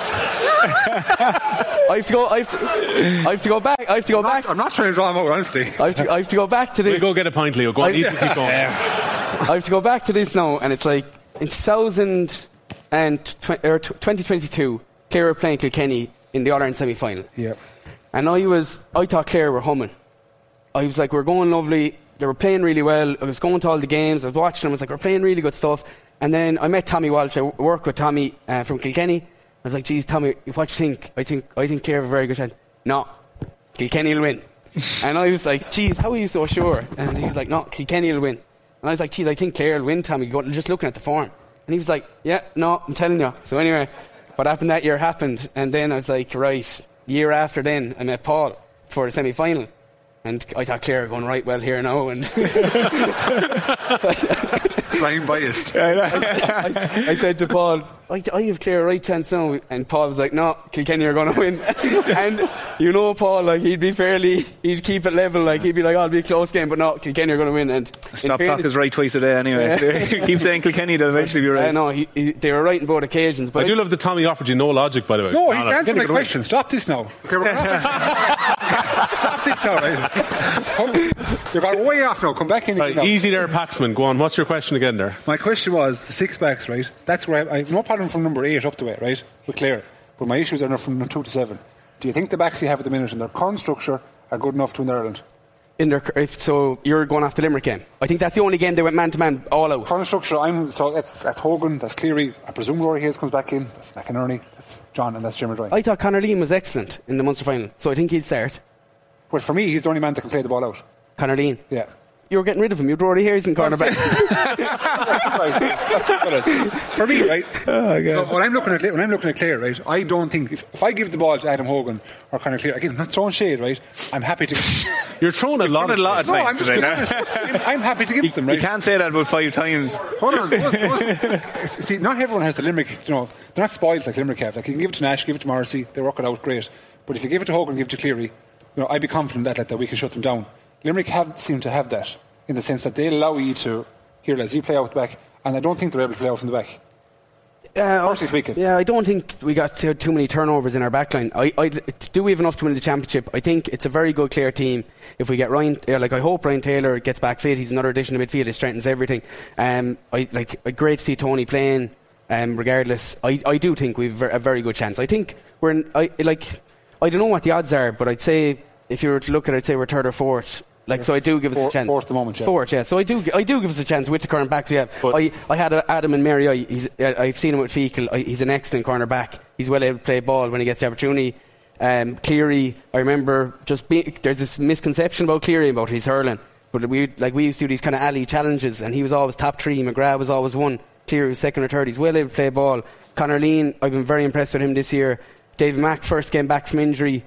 I have to go. I have to, I have to go back. I have to go I'm back. Not, I'm not trying to draw him out, honestly. I have to, I have to go back to this. We'll go get a pint, Leo. Go on, easy, keep going. I have to go back to this now, and it's like in two thousand or twenty twenty-two, Clare were playing Kilkenny in the All-Ireland semi-final. Yeah. And I was, I thought Clare were humming. I was like, we're going lovely. They were playing really well. I was going to all the games. I was watching them. I was like, we're playing really good stuff. And then I met Tommy Walsh. I work with Tommy uh, from Kilkenny. I was like, geez, Tommy, what do you think? I think I think Clare have a very good chance. No, Kilkenny will win. And I was like, geez, how are you so sure? And he was like, no, Kilkenny will win. And I was like, geez, I think Clare will win, Tommy, just looking at the form. And he was like, yeah, no, I'm telling you. So anyway, what happened that year happened. And then I was like, right, year after then, I met Paul for the semi-final. And I thought Clare are going right well here now. And Ryan biased. I, I, I said to Paul, I, I have Clare a right chance now. And Paul was like, no, Kilkenny are going to win. And you know Paul, like he'd be fairly, he'd keep it level, like he'd be like, oh, it'll be a close game, but no, Kilkenny are going to win. And stop clock is right twice a day anyway. Keep saying Kilkenny, they'll eventually be right. I know, he, he, they were right in both occasions. But I do love that Tommy offered you no logic, by the way. No, he's no, answering my question. Win. Stop this now. Okay, we're Stop this now, right? You've got way off now. Come back in. Right, easy there, Paxman. Go on. What's your question again there? My question was the six backs, right? That's where I, I have no problem from number eight up to it, right? With Clare. But my issues are from two to seven. Do you think the backs you have at the minute in their current structure are good enough to win Ireland? In their, if, so you're going off the Limerick game. I think that's the only game they went man to man all out. Current structure. I'm so that's that's Hogan, that's Cleary. I presume Rory Hayes comes back in. That's McInerney. That's John, and that's Jimmy Dry. I thought Conor Lean was excellent in the Munster final, so I think he'd start. Well, for me, he's the only man that can play the ball out. Conor Lean? Yeah. You were getting rid of him. You'd Rory Hayes in cornerback. For me, right? Oh, God. So when I'm looking at when I'm looking at Clare, right? I don't think if, if I give the ball to Adam Hogan or Conor Cleary, again, I'm not throwing shade, right? I'm happy to. You're throwing a You're lot, throwing of, a lot of no, times I'm just today. I'm, I'm happy to give you, them. Right? You can't say that about five times. Hold on. Hold on. See, not everyone has the Limerick. You know, they're not spoiled like Limerick have. Like you can give it to Nash, give it to Morrissey, they work it out great. But if you give it to Hogan, give it to Cleary, you know, I'd be confident that like, that we can shut them down. Limerick have seem to have that. In the sense that they allow you to, here, let's you play out the back, and I don't think they're able to play out from the back. Uh, Personally speaking. Yeah, I don't think we got too, too many turnovers in our backline. I, I, do we have enough to win the championship? I think it's a very good, clear team. If we get Ryan, uh, like I hope Ryan Taylor gets back fit. He's another addition to midfield. It strengthens everything. Um, I like great to see Tony playing. Um, regardless, I, I do think we've a very good chance. I think we're in, I like I don't know what the odds are, but I'd say if you were to look at it, I'd say we're third or fourth. Like so, I do give us Four, a chance. Fourth at the moment, yeah. Fourth, yeah. So I do, I do give us a chance with the current backs we have. But I, I had a, Adam and Mary. I, he's, uh, I've seen him with Fecal. I, he's an excellent corner back. He's well able to play ball when he gets the opportunity. Um, Cleary, I remember just being, there's this misconception about Cleary about his hurling, but we like we used to do these kind of alley challenges, and he was always top three. McGrath was always one. Cleary was second or third. He's well able to play ball. Conor Lean, I've been very impressed with him this year. David Mack first came back from injury.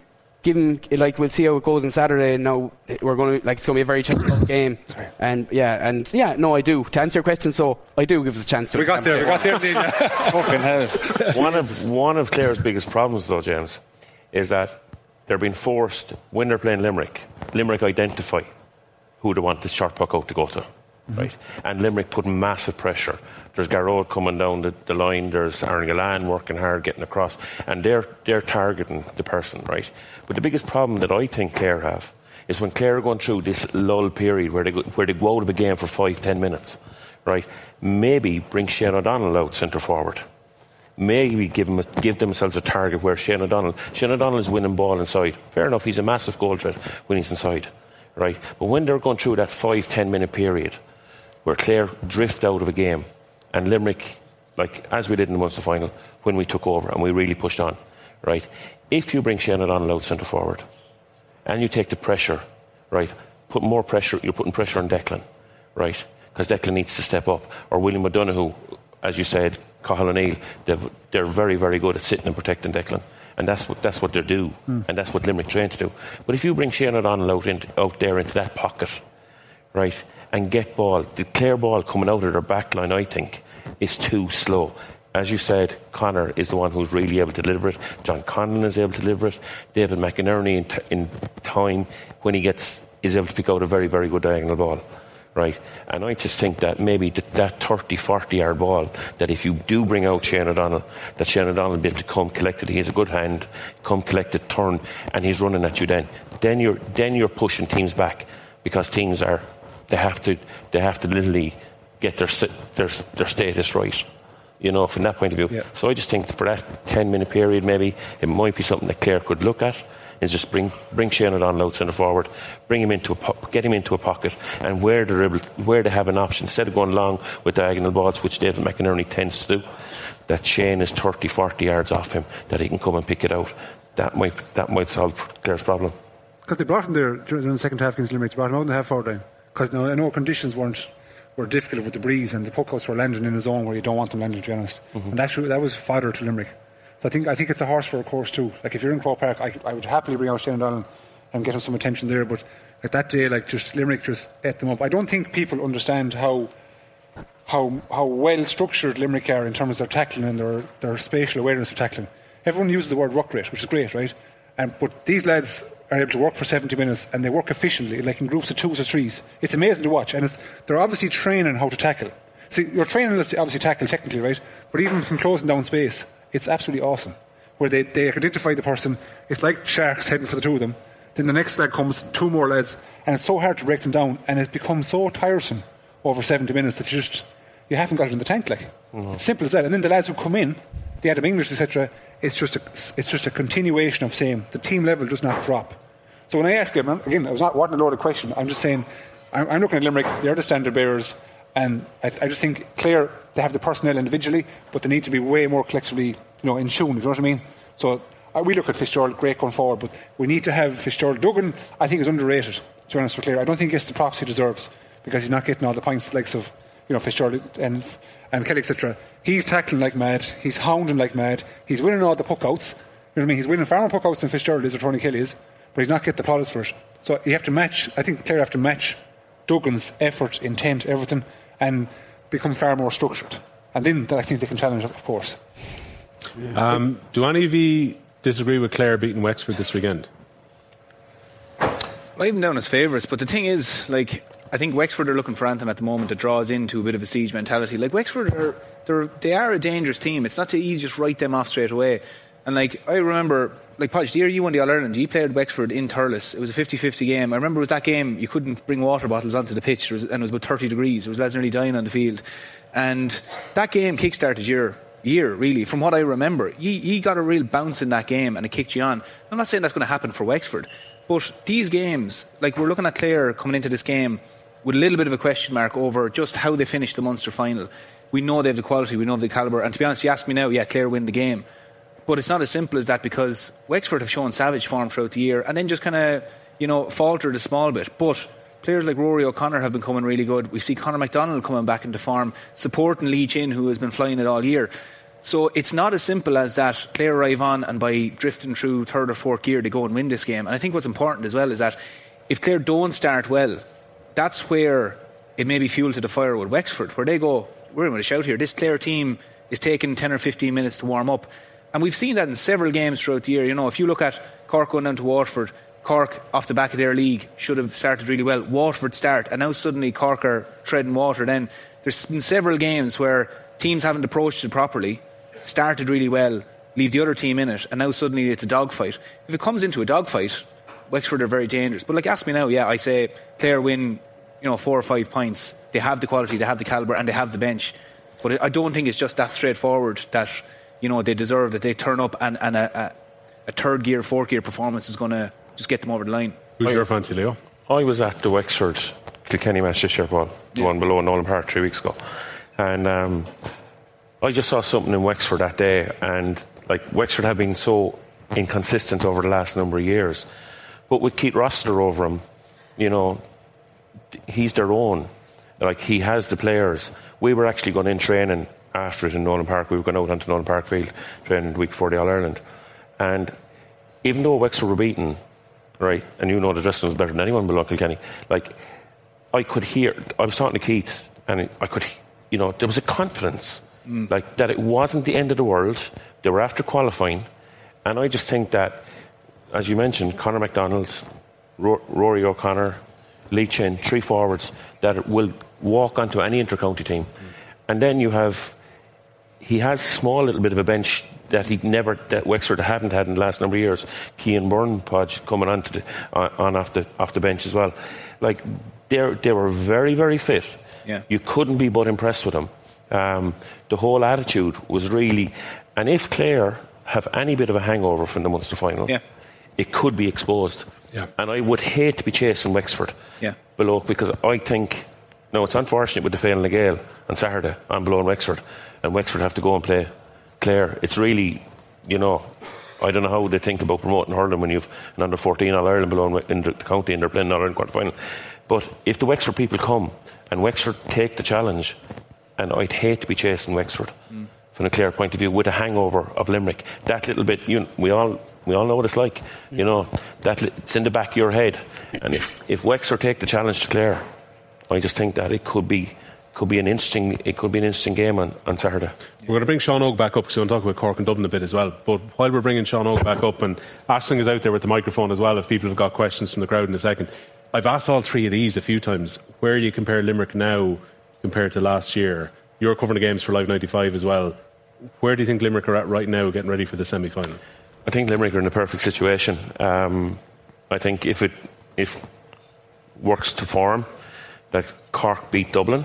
give him, like, we'll see how it goes on Saturday. Now we're going to, like, it's going to be a very tough game. Sorry. And yeah, and yeah, no, I do. To answer your question, so I do give us a chance. To we got there. We got there. Fucking hell. One of one of Clare's biggest problems, though, James, is that they're being forced when they're playing Limerick. Limerick identify who they want the short puck out to go to, mm-hmm. right? And Limerick put massive pressure. There's Garrod coming down the, the line. There's Aaron Gallan working hard, getting across, and they're they're targeting the person, right? But the biggest problem that I think Clare have is when Clare are going through this lull period where they go, where they go out of a game for five, ten minutes, right? Maybe bring Shane O'Donnell out centre forward. Maybe give them give themselves a target where Shane O'Donnell Shane O'Donnell is winning ball inside. Fair enough, he's a massive goal threat when he's inside, right? But when they're going through that five, ten minute period where Clare drift out of a game. And Limerick, like as we did in the Munster final, when we took over and we really pushed on, right? If you bring Shane O'Donnell out centre forward and you take the pressure, right? Put more pressure, you're putting pressure on Declan, right? Because Declan needs to step up. Or William O'Donoghue, as you said, Cathal O'Neill, they're very, very good at sitting and protecting Declan. And that's what that's what they do. Mm. And that's what Limerick train to do. But if you bring Shane O'Donnell out, into, out there into that pocket, right? And get ball, the Clare ball coming out of their back line, I think, is too slow. As you said, Connor is the one who's really able to deliver it. John Conlon is able to deliver it. David McInerney, in, t- in time, when he gets, is able to pick out a very, very good diagonal ball. Right? And I just think that maybe th- that thirty, forty yard ball, that if you do bring out Shane O'Donnell, that Shane O'Donnell will be able to come collected. He has a good hand, come collected, turn, and he's running at you then. Then you're, then you're pushing teams back because teams are, They have to. They have to literally get their their their status right, you know, from that point of view. Yeah. So I just think for that ten minute period, maybe it might be something that Clare could look at. Is just bring bring Shane O'Donnell out centre forward, bring him into a po- get him into a pocket, and where they're able, where they have an option instead of going long with diagonal balls, which David McInerney tends to do, that Shane is thirty, forty yards off him, that he can come and pick it out. That might that might solve Clare's problem. Because they brought him there during the second half against Limerick. They brought him out in the half forward line. Because no, I know conditions weren't were difficult with the breeze and the puckouts were landing in a zone where you don't want them landing, to be honest. Mm-hmm. And that that was fodder to Limerick. So I think I think it's a horse for a course too. Like if you're in Croke Park, I, I would happily bring out Shane O'Donnell and get him some attention there. But like that day, like just Limerick just ate them up. I don't think people understand how how how well structured Limerick are in terms of their tackling and their their spatial awareness of tackling. Everyone uses the word ruck rate, which is great, right? And but these lads are able to work for seventy minutes and they work efficiently, like in groups of twos or threes. It's amazing to watch, and it's, they're obviously training how to tackle. See, you're training to obviously tackle technically, right? But even from closing down space, it's absolutely awesome. Where they, they identify the person, it's like sharks heading for the two of them. Then the next leg comes, two more lads, and it's so hard to break them down, and it becomes so tiresome over seventy minutes that you just you haven't got it in the tank, like. Mm-hmm. It's simple as that. And then the lads who come in, the Adam English, et cetera, it's just a it's just a continuation of same. The team level does not drop. So when I ask him, again, I was not wanting a loaded question. I'm just saying, I'm, I'm looking at Limerick. They're the standard bearers, and I, I just think Clare, they have the personnel individually, but they need to be way more collectively, you know, in tune. You know what I mean? So uh, we look at Fitzgerald, great going forward, but we need to have Fitzgerald. Duggan, I think, is underrated. To be honest, for Clare, I don't think he gets the props he deserves because he's not getting all the points likes of, you know, Fitzgerald and and Kelly, et cetera. He's tackling like mad. He's hounding like mad. He's winning all the puckouts. You know what I mean? He's winning far more puckouts than Fitzgerald is or Tony Kelly is. But he's not getting the plaudits for it. So you have to match, I think Clare have to match Duggan's effort, intent, everything, and become far more structured. And then I think they can challenge, of course. Um, do any of you disagree with Clare beating Wexford this weekend? I have them down as favourites, but the thing is, like, I think Wexford are looking for anything at the moment that draws into a bit of a siege mentality. Like, Wexford are, they're, they are a dangerous team. It's not too easy to just write them off straight away. And like I remember, like Podge, the year you won the All-Ireland, you played Wexford in Thurles. It was a fifty-fifty game. I remember it was that game you couldn't bring water bottles onto the pitch, and it was about thirty degrees. There was lads nearly dying on the field. And that game kick-started your year, really. From what I remember, you, you got a real bounce in that game and it kicked you on. I'm not saying that's going to happen for Wexford, but these games, like we're looking at Clare coming into this game with a little bit of a question mark over just how they finished the Munster final. We know they have the quality, we know they have the calibre, and to be honest, you ask me now, yeah, Clare win the game. But it's not as simple as that because Wexford have shown savage form throughout the year and then just kind of, you know, faltered a small bit. But players like Rory O'Connor have been coming really good. We see Conor McDonald coming back into form, supporting Lee Chin, who has been flying it all year. So it's not as simple as that Clare arrive on and by drifting through third or fourth gear they go and win this game. And I think what's important as well is that if Clare don't start well, that's where it may be fuel to the fire with Wexford, where they go, we're in with a shout here. This Clare team is taking ten or fifteen minutes to warm up. And we've seen that in several games throughout the year. You know, if you look at Cork going down to Waterford, Cork off the back of their league should have started really well. Waterford start, and now suddenly Cork are treading water. Then there's been several games where teams haven't approached it properly, started really well, leave the other team in it, and now suddenly it's a dogfight. If it comes into a dogfight, Wexford are very dangerous. But like, ask me now, yeah, I say Clare win, you know, four or five points. They have the quality, they have the calibre, and they have the bench. But I don't think it's just that straightforward that, you know, they deserve that they turn up and, and a, a, a third gear, fourth gear performance is going to just get them over the line. Who's I, your fancy, Leo? I was at the Wexford Kilkenny match this year, Paul, the yeah. one below Nolan Park three weeks ago, and um, I just saw something in Wexford that day, and like Wexford have been so inconsistent over the last number of years, but with Keith Rossiter over him, you know, he's their own. Like, he has the players. We were actually going in training after it in Nolan Park. We were going out onto Nolan Park field training the week before the All Ireland, and even though Wexford were beaten, right, and you know the dressing was better than anyone below Kilkenny, like, I could hear, I was talking to Keith, and I could, you know, there was a confidence, mm. like, that it wasn't the end of the world. They were after qualifying, and I just think that, as you mentioned, Conor MacDonald, Ro- Rory O'Connor, Lee Chin, three forwards that will walk onto any inter-county team. Mm. And then you have, he has a small little bit of a bench that he never, that Wexford hadn't had in the last number of years. Cian Byrne Podge coming on, to the, on, on off the off the bench as well. Like, they they were very, very fit. Yeah. You couldn't be but impressed with them. Um, the whole attitude was really, and if Clare have any bit of a hangover from the Munster final, yeah. it could be exposed. Yeah. And I would hate to be chasing Wexford yeah. below, because I think, no, it's unfortunate with the failing of Gale on Saturday on below Wexford, and Wexford have to go and play Clare. It's really, you know, I don't know how they think about promoting hurling when you've an under fourteen All Ireland below in the county and they're playing All Ireland quarter final. But if the Wexford people come and Wexford take the challenge, and I'd hate to be chasing Wexford mm. from a Clare point of view with a hangover of Limerick. That little bit, you know, we all we all know what it's like. Mm. You know, that it's in the back of your head. And if if Wexford take the challenge to Clare, I just think that it could be. Could be an interesting. It could be an interesting game on, on Saturday. We're going to bring Sean Oak back up because we want to talk about Cork and Dublin a bit as well. But while we're bringing Sean Oak back up, and Aisling is out there with the microphone as well, if people have got questions from the crowd in a second. I've asked all three of these a few times. Where do you compare Limerick now compared to last year? You're covering the games for Live ninety-five as well. Where do you think Limerick are at right now, getting ready for the semi-final? I think Limerick are in a perfect situation. Um, I think if it if works to form, that Cork beat Dublin.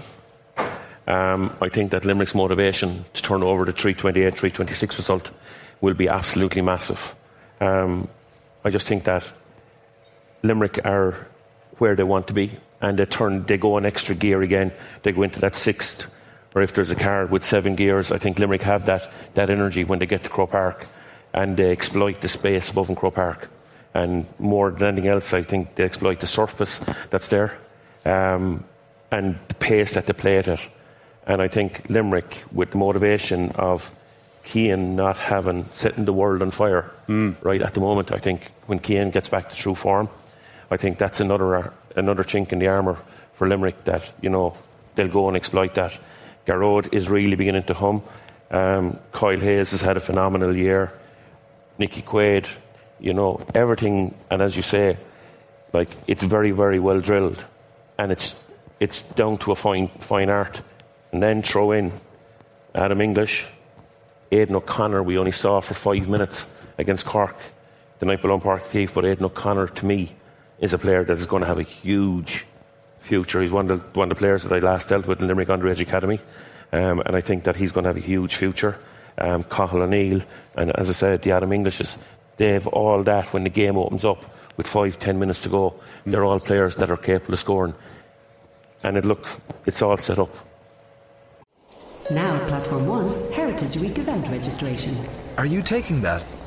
Um, I think that Limerick's motivation to turn over the three twenty-eight three twenty-six result will be absolutely massive. Um, I just think that Limerick are where they want to be, and they turn, they go an extra gear again. They go into that sixth, or if there's a car with seven gears, I think Limerick have that, that energy when they get to Croke Park, and they exploit the space above in Croke Park. And more than anything else, I think they exploit the surface that's there, um, and the pace that they play at it. And I think Limerick, with the motivation of Cian not having setting the world on fire mm. right at the moment, I think when Cian gets back to true form, I think that's another another chink in the armour for Limerick that, you know, they'll go and exploit that. Garrod is really beginning to hum. Um, Kyle Hayes has had a phenomenal year. Nicky Quaid, you know, everything. And as you say, like, it's very, very well drilled, and it's it's down to a fine fine art. And then throw in Adam English, Aidan O'Connor. We only saw for five minutes against Cork the night below Park Keefe, but Aidan O'Connor, to me, is a player that is going to have a huge future. He's one of the, one of the players that I last dealt with in Limerick Underage Academy, um, and I think that he's going to have a huge future. Um, Cathal O'Neill, and as I said, the Adam Englishes, they have all that when the game opens up with five, ten minutes to go. They're all players that are capable of scoring. And it look, it's all set up. Now at Platform one, Heritage Week event registration. Are you taking that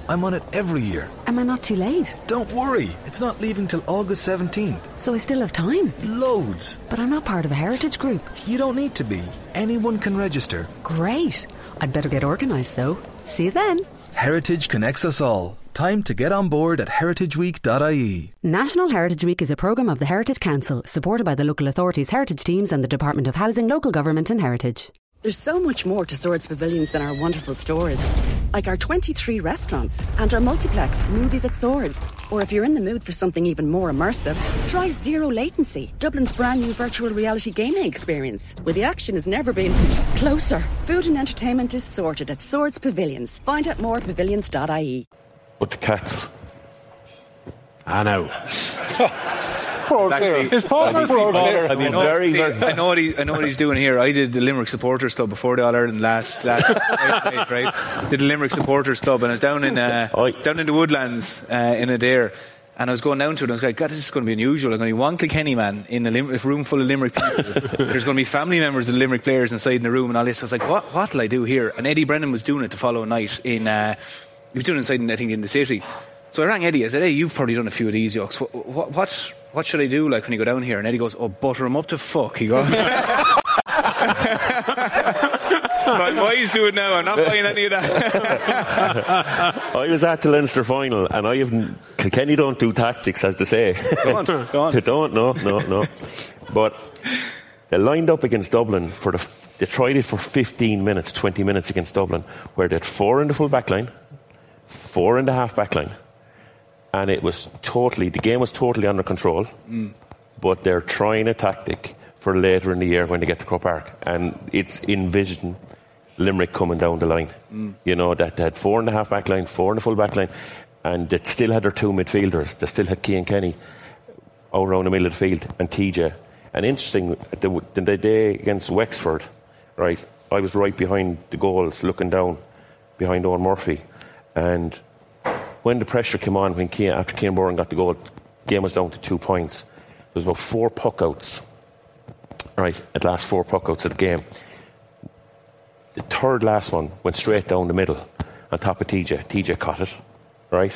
I'm on it every year. Am I not too late? Don't worry, it's not leaving till August seventeenth. So I still have time? Loads. But I'm not part of a heritage group. You don't need to be. Anyone can register. Great. I'd better get organised though. See you then. Heritage connects us all. Time to get on board at heritage week dot I E. National Heritage Week is a programme of the Heritage Council, supported by the local authorities' heritage teams and the Department of Housing, Local Government and Heritage. There's so much more to Swords Pavilions than our wonderful stores. Like our twenty-three restaurants and our multiplex Movies at Swords. Or if you're in the mood for something even more immersive, try Zero Latency, Dublin's brand new virtual reality gaming experience, where the action has never been closer. Food and entertainment is sorted at Swords Pavilions. Find out more at pavilions dot I E. But the Cats. I know. Poor Claire. His Paul Murphy. I mean, very, very. I know what he, I know what he's doing here. I did the Limerick Supporters Club before the All Ireland last last night, right? Did the Limerick Supporters Club, and I was down in uh, down in the Woodlands uh, in Adair. And I was going down to it and I was like, God, this is going to be unusual. I'm going to be one Kilkenny man in a, Lim- a room full of Limerick people. There's going to be family members of the Limerick players inside in the room and all this. I was like, what what will I do here? And Eddie Brennan was doing it the following night in, uh, he was doing it inside, I think, in the city. So I rang Eddie. I said, hey, you've probably done a few of these yokes. What, what, what, what should I do like when you go down here? And Eddie goes, oh, butter him up to fuck. He goes. My boys do it now. I'm not buying any of that. I was at the Leinster final, and I have Kilkenny don't do tactics, as they say. Go on, go on. They don't, no, no, no. But they lined up against Dublin for the. They tried it for fifteen minutes, twenty minutes against Dublin, where they had four in the full back line, four in the half back line, and it was totally. The game was totally under control. Mm. But they're trying a tactic for later in the year when they get to Croke Park, and it's envisioned Limerick coming down the line. Mm. You know, that they had four in the half back line, four in the full back line, and they still had their two midfielders. They still had Cian Kenny out around the middle of the field and T J. And interesting, the, the day against Wexford, right, I was right behind the goals looking down behind Owen Murphy, and when the pressure came on, when Cian, after Cian Boran got the goal, the game was down to two points. There was about four puck outs, right, at last four puck outs of the game. The third last one went straight down the middle on top of T J. T J caught it, right?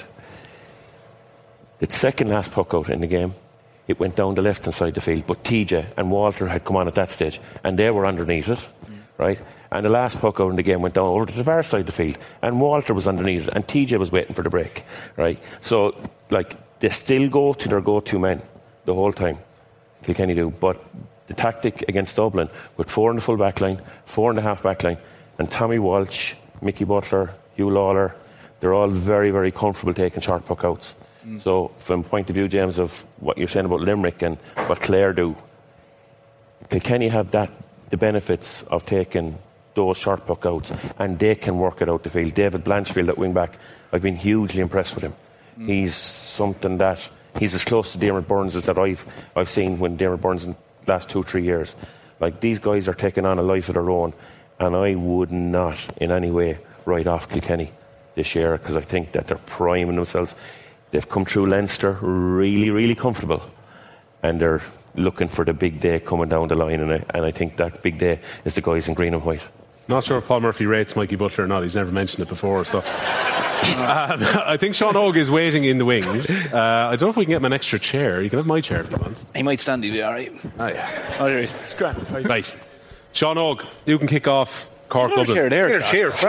The second last puck out in the game, it went down the left hand side of the field, but T J and Walter had come on at that stage, and they were underneath it, mm. right? And the last puck out in the game went down over to the far side of the field, and Walter was underneath it, and T J was waiting for the break, right? So, like, they still go to their go-to men the whole time, Kilkenny do, but the tactic against Dublin with four in the full back line, four in the half back line, and Tommy Walsh, Mickey Butler, Hugh Lawler, they're all very, very comfortable taking short puck outs. Mm. So from the point of view, James, of what you're saying about Limerick and what Clare do, Kilkenny have that the benefits of taking those short puck outs, and they can work it out the field. David Blanchfield at wing back, I've been hugely impressed with him. Mm. He's something that he's as close to Dermot Burns as that I've I've seen when Dermot Burns in last two, three years. Like, these guys are taking on a life of their own, and I would not in any way write off Kilkenny this year, because I think that they're priming themselves. They've come through Leinster really, really comfortable, and they're looking for the big day coming down the line, and I, and I think that big day is the guys in green and white. Not sure if Paul Murphy rates Mikey Butler or not. He's never mentioned it before, so uh, I think Sean Hogue is waiting in the wings. uh, I don't know if we can get him an extra chair. You can have my chair if you want. He might stand, he'll be alright. Oh yeah, oh there he is. It's grand. Right, Sean Hogue, you can kick off Cork Dublin. Dublin. There, chair, chair.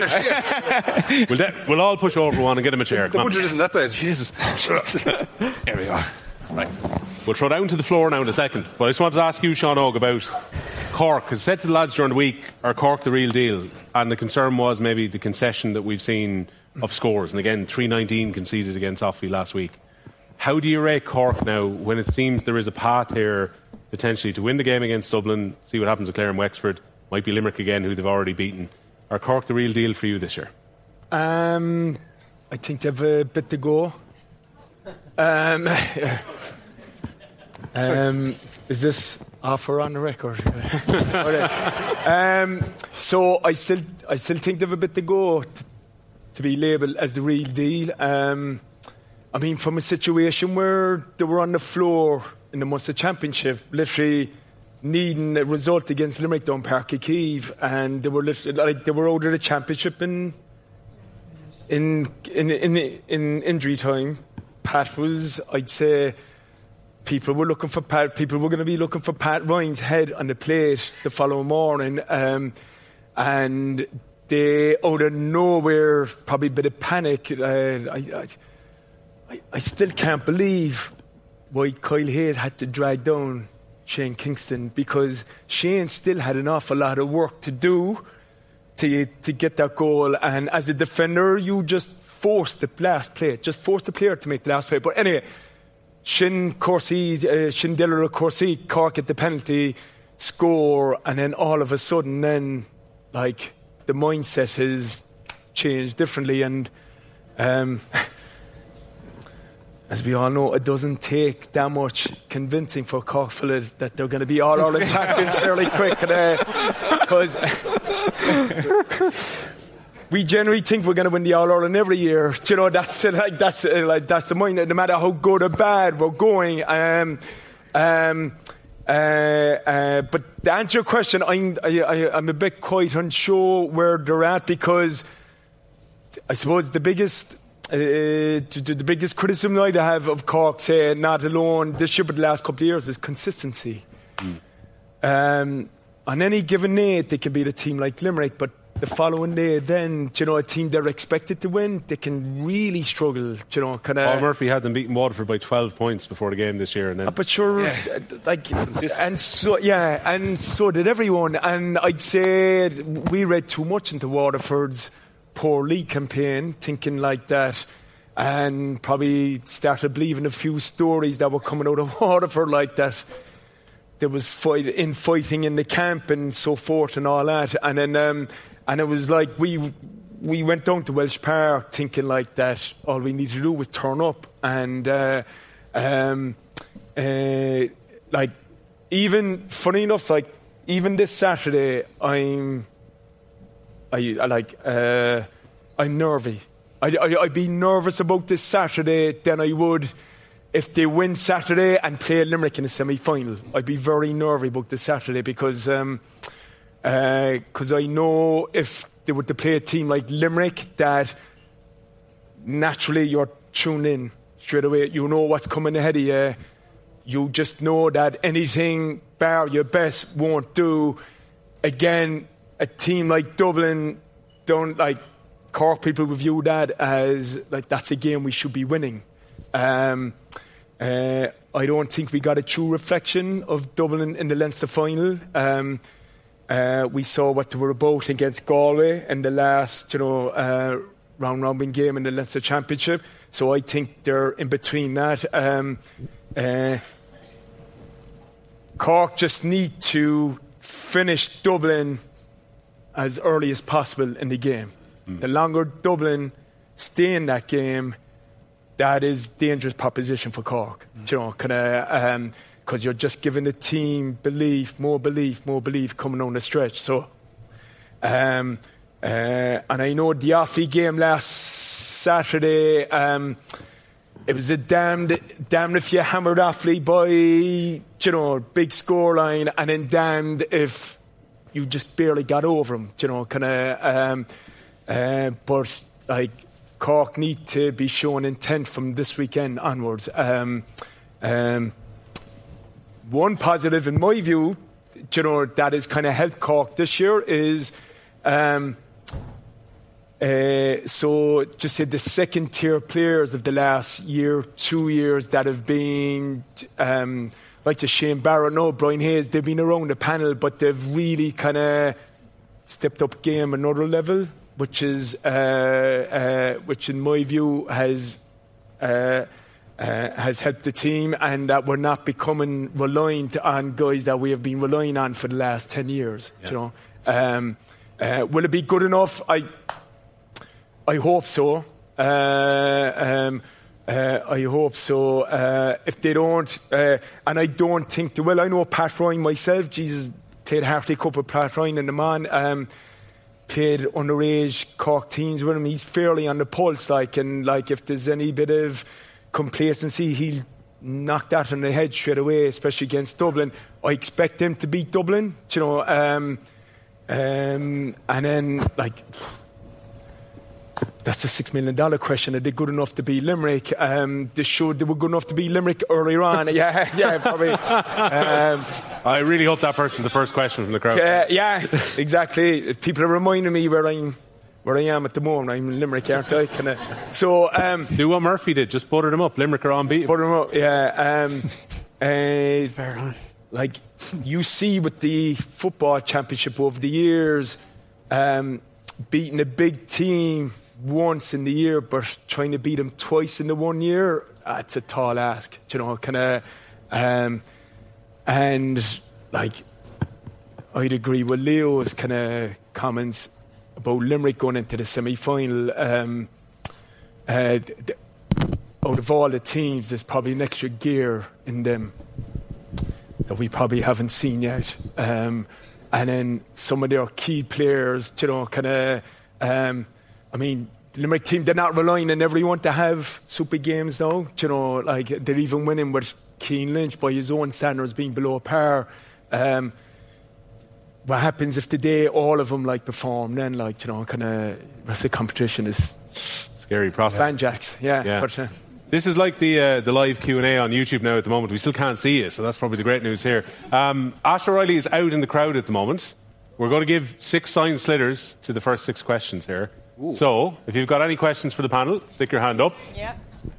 we'll, de- we'll all push over one and get him a chair. The budget isn't that bad. Jesus. Here we are. Right. We'll throw down to the floor now in a second. But I just wanted to ask you, Sean Hogue, about Cork. Because I said to the lads during the week, are Cork the real deal? And the concern was maybe the concession that we've seen of scores. And again, three nineteen conceded against Offaly last week. How do you rate Cork now when it seems there is a path here potentially to win the game against Dublin, see what happens with Clare and Wexford, might be Limerick again, who they've already beaten. Are Cork the real deal for you this year? Um, I think they've a bit to go. Um, um, is this off or on the record? um, so I still, I still think they've a bit to go t- to be labelled as the real deal. Um, I mean, from a situation where they were on the floor in the Munster Championship, literally needing a result against Limerick down Páirc Uí Chaoimh, and they were literally, like they were out of the championship in in in in in injury time, Pat was, I'd say, people were looking for Pat. People were going to be looking for Pat Ryan's head on the plate the following morning, um, and they out of nowhere, probably a bit of panic. Uh, I, I I still can't believe why Kyle Hayes had to drag down Shane Kingston, because Shane still had an awful lot of work to do to to get that goal. And as a defender, you just force the last play, just force the player to make the last play. But anyway, Shin Corsi, uh, Shin Dillard Corsi, Cork get the penalty, score, and then all of a sudden, then like the mindset has changed differently. And um, as we all know, it doesn't take that much convincing for Cork fella that they're going to be all Ireland champions fairly quick, because uh, we generally think we're going to win the All Ireland every year. Do you know, that's uh, like that's uh, like that's the mind. No matter how good or bad we're going. Um, um, uh, uh, but to answer your question, I'm I, I, I'm a bit quite unsure where they're at, because I suppose the biggest. Uh, the biggest criticism I'd have of Cork, say, not alone this year but the last couple of years, is consistency. Mm. Um, on any given day, they can beat a team like Limerick, but the following day, then, you know, a team they're expected to win, they can really struggle. You know, kind of. Paul Murphy had them beating Waterford by twelve points before the game this year, and then. Uh, but sure, yeah. like, and so yeah, and so did everyone. And I'd say we read too much into Waterford's poor league campaign, thinking like that, and probably started believing a few stories that were coming out of Waterford, like that there was fight, infighting in the camp and so forth and all that. And then um, and it was like we we went down to Welsh Park thinking like that all we needed to do was turn up. And uh, um, uh, like even funny enough, like even this Saturday, I'm I, I like uh, I'm nervy. I, I, I'd be nervous about this Saturday than I would if they win Saturday and play Limerick in a semi-final. I'd be very nervy about this Saturday, because um, uh, cause I know if they were to play a team like Limerick, that naturally you're tuned in straight away. You know what's coming ahead of you. You just know that anything bar your best won't do. Again, a team like Dublin, don't like Cork people view that as like that's a game we should be winning. Um, uh, I don't think we got a true reflection of Dublin in the Leinster final. Um, uh, we saw what they were about against Galway in the last, you know, uh, round robin game in the Leinster Championship. So I think they're in between that. Um, uh, Cork just need to finish Dublin as early as possible in the game. Mm. The longer Dublin stay in that game, that is dangerous proposition for Cork. Mm. You know, kind of because um, you're just giving the team belief, more belief, more belief coming on the stretch. So, um, uh, and I know the Offaly game last Saturday. Um, it was a damned, damned if you hammered Offaly by, you know, big scoreline, and then damned if you just barely got over them, you know, kind of. Um, uh, but like Cork need to be showing intent from this weekend onwards. Um, um, one positive, in my view, you know, that has kind of helped Cork this year is, um, uh, so just say the second tier players of the last year, two years that have been. Um, Like to Shane Barrett, no, Brian Hayes, they've been around the panel, but they've really kind of stepped up game another level, which is, uh, uh, which in my view has uh, uh, has helped the team, and that we're not becoming reliant on guys that we have been relying on for the last ten years. Yeah. You know, um, uh, will it be good enough? I I hope so. Uh, um, Uh, I hope so. Uh, if they don't, uh, and I don't think they will. I know Pat Ryan myself. Jesus, played Hartley Cup with Pat Ryan and the man. Um, played underage Cork teams with him. He's fairly on the pulse. Like, and like, if there's any bit of complacency, he'll knock that on the head straight away. Especially against Dublin. I expect them to beat Dublin. You know, um, um, and then like. that's a six million dollar question. Are they good enough to be Limerick? Um, they showed they were good enough to be Limerick earlier on. yeah, yeah, probably. Um, I really hope that person's the first question from the crowd. Uh, yeah, exactly. People are reminding me where I'm, where I am at the moment. I'm in Limerick, aren't I? Kinda. So um, do what Murphy did. Just butter them up. Limerick are unbeaten. Butter them up. Yeah. Um, uh, like you see with the football championship over the years, um, beating a big team once in the year, but trying to beat them twice in the one year, that's a tall ask, you know, kind of. Um, and like, I'd agree with Leo's kind of comments about Limerick going into the semi-final. Um, uh, th- out of all the teams, there's probably an extra gear in them that we probably haven't seen yet. Um, and then some of their key players, you know, kind of. Um, I mean, the Limerick team, they're not relying on everyone to have super games now. You know, like they're even winning with Cian Lynch by his own standards being below par. Um, what happens if today all of them like perform? Then, like, you know, kind of rest of the competition is scary process. Banjacks, yeah. yeah. But, uh, this is like the uh, the live Q and A on YouTube now at the moment. We still can't see you, so that's probably the great news here. Um, Ash O'Reilly is out in the crowd at the moment. We're going to give six signed slitters to the first six questions here. Ooh. So, if you've got any questions for the panel, stick your hand up. Yeah.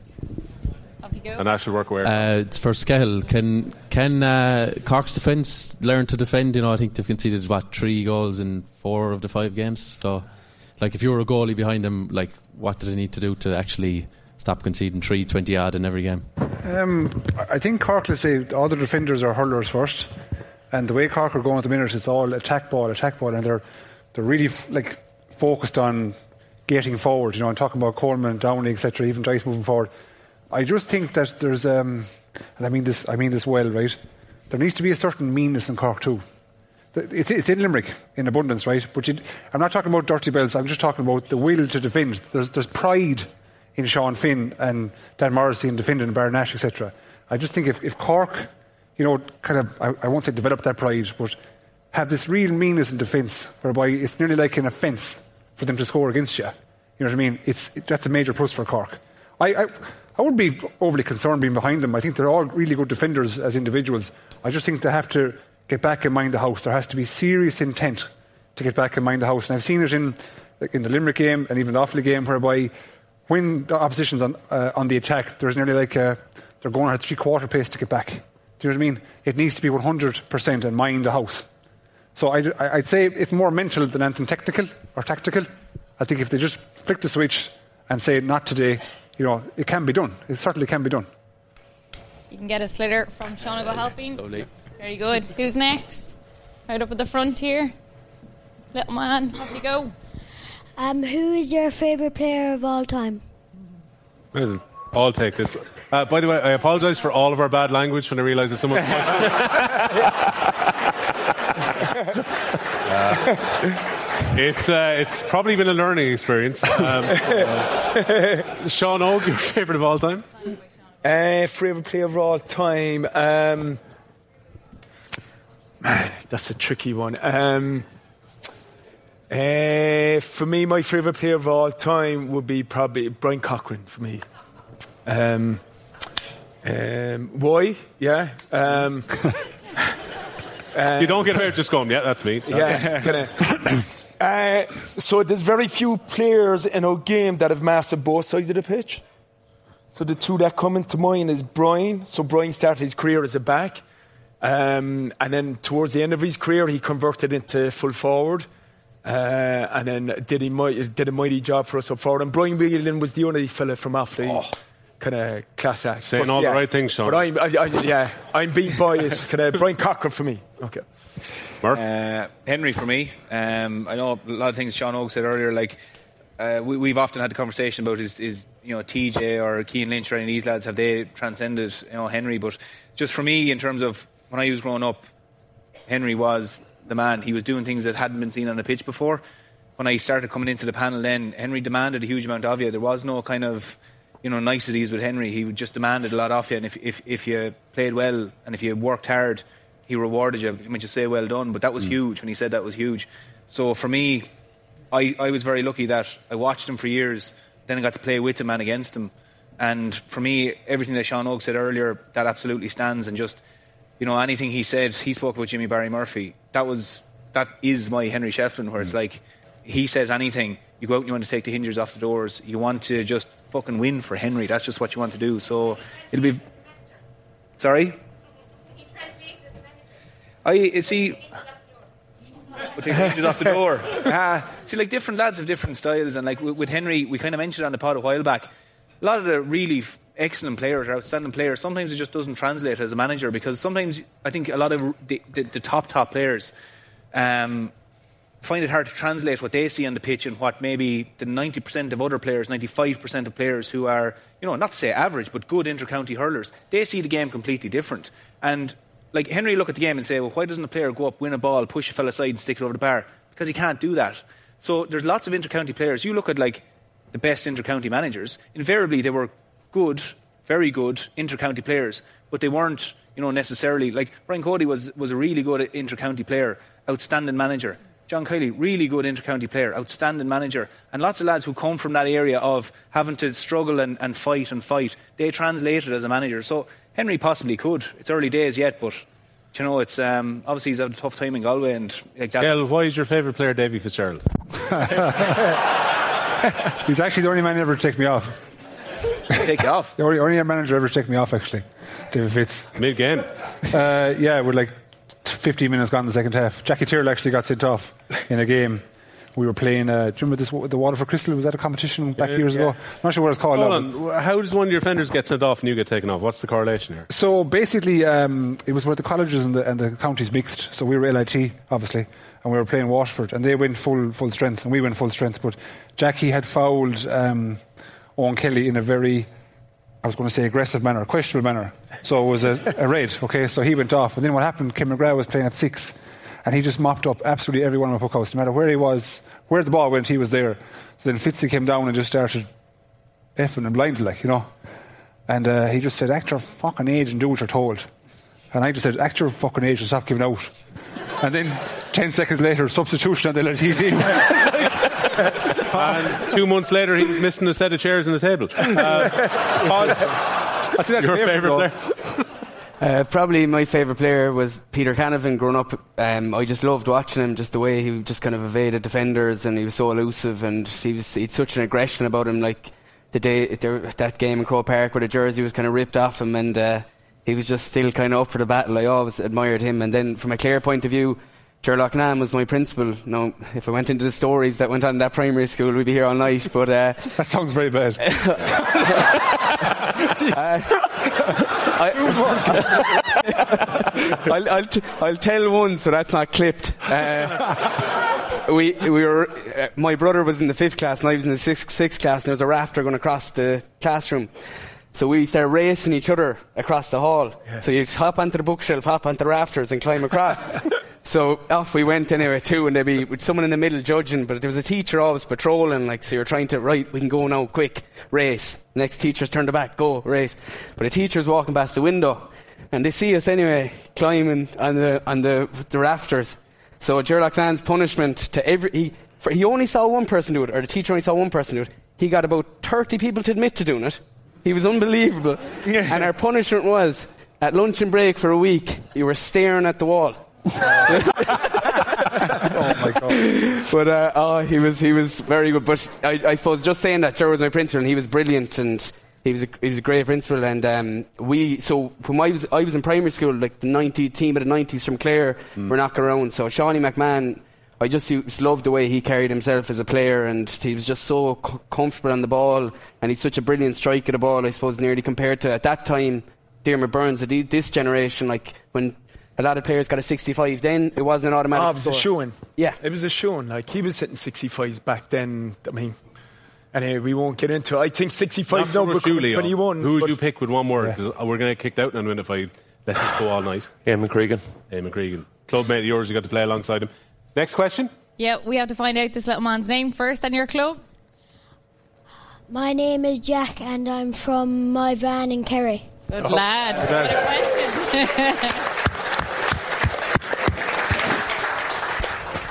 Off you go. And Ash will work away. Uh, it's for Skehill. Can can uh, Cork's defence learn to defend? You know, I think they've conceded what three goals in four of the five games. So, like, if you were a goalie behind them, like, what do they need to do to actually stop conceding three twenty odd in every game? Um, I think Cork, let's say, all the defenders are hurlers first. And the way Cork are going at the minute, it's all attack ball, attack ball, and they're they're really f- like focused on getting forward. You know, I'm talking about Coleman, Downey, et cetera. Even Dice moving forward. I just think that there's, um, and I mean this, I mean this well, right? There needs to be a certain meanness in Cork too. It's, it's in Limerick in abundance, right? But you, I'm not talking about dirty bells. I'm just talking about the will to defend. There's there's pride in Sean Finn and Dan Morrissey in defending Barnash, et cetera. I just think if, if Cork, you know, kind of, I, I won't say develop that pride, but have this real meanness in defence, whereby it's nearly like an offence for them to score against you. You know what I mean? It's it, that's a major plus for Cork. I, I I wouldn't be overly concerned being behind them. I think they're all really good defenders as individuals. I just think they have to get back and mind the house. There has to be serious intent to get back and mind the house. And I've seen it in in the Limerick game and even the Offaly game, whereby when the opposition's on uh, on the attack, there's nearly like a, they're going at three-quarter pace to get back. Do you know what I mean? It needs to be one hundred percent and mind the house. So I'd, I'd say it's more mental than anything technical or tactical. I think if they just flick the switch and say, not today, you know, it can be done. It certainly can be done. You can get a slitter from Sean O'Halpine. Lovely. Very good. Who's next? Right up at the front here. Little man, off you go. Um, who is your favourite player of all time? I'll take this. Uh, by the way, I apologise for all of our bad language when I realised that someone... uh, it's uh, it's probably been a learning experience. Um, uh, Sean Og, your favourite of all time? Uh, favourite player of all time? Um, man, that's a tricky one. Um, uh, for me, my favourite player of all time would be probably Brian Cochrane, for me. Um, um, why? Yeah. Um, um, you don't get hurt just going, yeah, that's me. Yeah. Kinda. uh, so there's very few players in our game that have mastered both sides of the pitch. So the two that come into mind is Brian. So Brian started his career as a back. Um, and then towards the end of his career, he converted into full forward. Uh, and then did, he, did a mighty job for us up forward. And Brian Whelan was the only fella from Offaly. Oh. Kind of class act. Saying but, all yeah. the right things, Sean. But I'm, I, I, yeah, I'm being biased. Kind of Brian Cochrane for me. Okay. Murph? Uh, Henry for me. Um, I know a lot of things Sean Og said earlier. Like uh, we, we've often had the conversation about is, is you know T J or Cian Lynch or any of these lads, have they transcended you know Henry? But just for me, in terms of when I was growing up, Henry was the man. He was doing things that hadn't been seen on the pitch before. When I started coming into the panel, then Henry demanded a huge amount of you. There was no kind of you know, niceties with Henry. He just demanded a lot off you, and if, if, if you played well and if you worked hard, he rewarded you. I mean, just say well done, but that was mm. huge. When he said that was huge. So for me, I, I was very lucky that I watched him for years, then I got to play with him and against him. And for me, everything that Sean Oak said earlier, that absolutely stands. And just, you know, anything he said, he spoke about Jimmy Barry Murphy. That was, that is my Henry Shefflin, where mm. it's like, he says anything, you go out and you want to take the hinges off the doors. You want to just fucking win for Henry. That's just what you want to do. So it'll be... Sorry? I see... We'll take the hinges off the door. Ah, see, like, different lads have different styles. And, like, with, with Henry, we kind of mentioned it on the pod a while back, a lot of the really f- excellent players or outstanding players, sometimes it just doesn't translate as a manager, because sometimes I think a lot of the, the, the top, top players um, find it hard to translate what they see on the pitch and what maybe the ninety percent of other players, ninety-five percent of players who are, you know, not to say average, but good inter-county hurlers, they see the game completely different. And like Henry look at the game and say, well, why doesn't a player go up, win a ball, push a fella aside and stick it over the bar? Because he can't do that. So there's lots of inter-county players. You look at like the best inter-county managers, invariably they were good, very good inter-county players, but they weren't, you know, necessarily, like Brian Cody was, was a really good inter-county player, outstanding manager. John Kiley, really good inter-county player, outstanding manager. And lots of lads who come from that area of having to struggle and, and fight and fight, they translated as a manager. So Henry possibly could. It's early days yet, but you know, it's um, obviously he's had a tough time in Galway. And exactly. Gail, why is your favourite player Davy Fitzgerald? He's actually the only man ever to take me off. Take you off? The only, only manager ever to take me off, actually. David Fitz. Mid-game? Uh, yeah, we're like fifteen minutes gone in the second half. Jackie Tyrrell actually got sent off in a game. We were playing, uh, do you remember this, the Waterford Crystal? Was that a competition back yeah, years yeah. ago? I'm not sure what it's called. Hold on. How does one of your defenders get sent off and you get taken off? What's the correlation here? So basically, um, it was where the colleges and the, and the counties mixed. So we were L I T, obviously, and we were playing Waterford, and they went full full strength, and we went full strength. But Jackie had fouled um, Owen Kelly in a very, I was going to say aggressive manner, questionable manner. So it was a, a red, okay? So he went off. And then what happened, Kim McGrath was playing at six, and he just mopped up absolutely every one of my puckouts, no matter where he was. Where the ball went, he was there. So then Fitzy came down and just started effing and blinded, like, you know. And uh, he just said, act your fucking age and do what you're told. And I just said, act your fucking age and stop giving out. And then ten seconds later, substitution on the L I T team. And two months later, he was missing a set of chairs in the table. Uh, Paul, I see that's your favourite player. Uh, probably my favourite player was Peter Canavan. Growing up, um, I just loved watching him, just the way he just kind of evaded defenders, and he was so elusive, and he was he'd such an aggression about him. Like the day there, that game in Croke Park where the jersey was kind of ripped off him, and uh, he was just still kind of up for the battle. I always admired him. And then from a Clare point of view, Sherlock Nam was my principal. Now, if I went into the stories that went on in that primary school, we'd be here all night. But uh, that sounds very bad. uh, I, I'll, I'll, t- I'll tell one, so that's not clipped. Uh, we we were. Uh, my brother was in the fifth class, and I was in the sixth, sixth class, and there was a rafter going across the classroom. So we started racing each other across the hall. Yeah. So you'd hop onto the bookshelf, hop onto the rafters, and climb across. So off we went anyway too, and there'd be with someone in the middle judging, but there was a teacher always patrolling, like, so you're trying to, right, we can go now, quick, race. Next teacher's turned the back, go, race. But a teacher's walking past the window, and they see us anyway, climbing on the on the, the rafters. So Gerlach Land's punishment to every, he, for, he only saw one person do it, or the teacher only saw one person do it. He got about thirty people to admit to doing it. He was unbelievable. Yeah. And our punishment was, at lunch and break for a week, you were staring at the wall. Oh my God! But uh, oh, he was he was very good. But I, I suppose just saying that, Joe was my principal, and he was brilliant, and he was a, he was a great principal. And um, we so when I was I was in primary school, like the ninety team of the nineties from Clare mm. were knocking around. So Shawnee McMahon, I just, just loved the way he carried himself as a player, and he was just so c- comfortable on the ball, and he's such a brilliant strike at the ball. I suppose nearly compared to at that time, Diarmuid Burns, this generation, like when a lot of players got a sixty-five, then it wasn't an automatic. Oh, it was score. a showing. Yeah, it was a showing. Like he was hitting sixty-fives back then. I mean, anyway, we won't get into it. I think sixty-five now becoming twenty-one. Who would you pick with one word? Because yeah. we're going to get kicked out in a minute if I let this go all night. Eamon Cregan. Eamon Cregan, clubmate of yours. You got to play alongside him. Next question. Yeah, we have to find out this little man's name first and your club. My name is Jack, and I'm from my van in Kerry. Good oh, lad. Good question.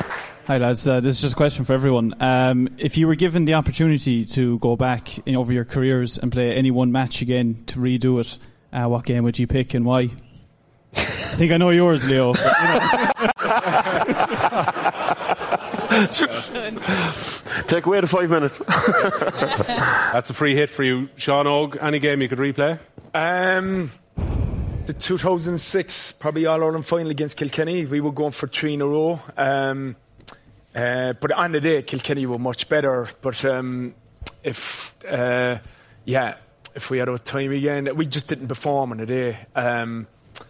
Hi lads, uh, this is just a question for everyone. Um, if you were given the opportunity to go back in, over your careers and play any one match again to redo it, uh, what game would you pick and why? I think I know yours, Leo. But, you know. Take away the five minutes. That's a free hit for you. Sean Og, any game you could replay? Um, the two thousand six, probably All-Ireland final against Kilkenny. We were going for three in a row. Um, uh, but on the day, Kilkenny were much better. But um, if, uh, yeah, if we had our time again, we just didn't perform on the day. Um,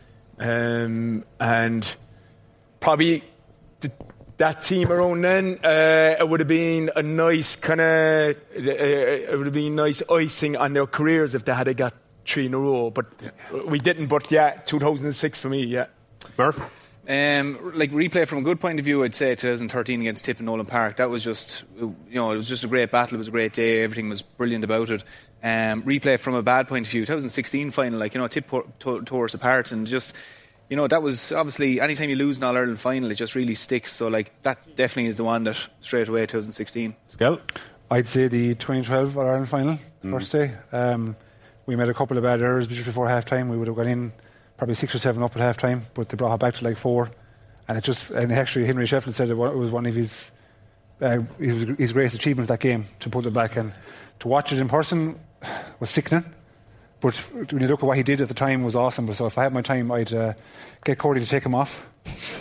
um, and probably the, that team around then, uh, it would have been a nice kind of, uh, it would have been nice icing on their careers if they had got three in a row. But yeah. we didn't. But yeah, two thousand six for me. Yeah. Murph? Um, like replay from a good point of view, I'd say twenty thirteen against Tip in Nolan Park. That was just, you know, it was just a great battle. It was a great day. Everything was brilliant about it. Um, replay from a bad point of view, twenty sixteen final, like, you know, Tip tore, tore us apart, and just, you know, that was obviously, anytime you lose an All-Ireland final, it just really sticks. So, like, that definitely is the one that straight away twenty sixteen. Skell? I'd say the twenty twelve All-Ireland final, mm. first day. Um, we made a couple of bad errors just before half-time. We would have gone in probably six or seven up at half-time, but they brought it back to like four. And it just, and actually Henry Shefflin said it was one of his, uh, his, his greatest achievements that game, to put it back. And to watch it in person was sickening. But when you look at what he did at the time, it was awesome. So if I had my time, I'd uh, get Cody to take him off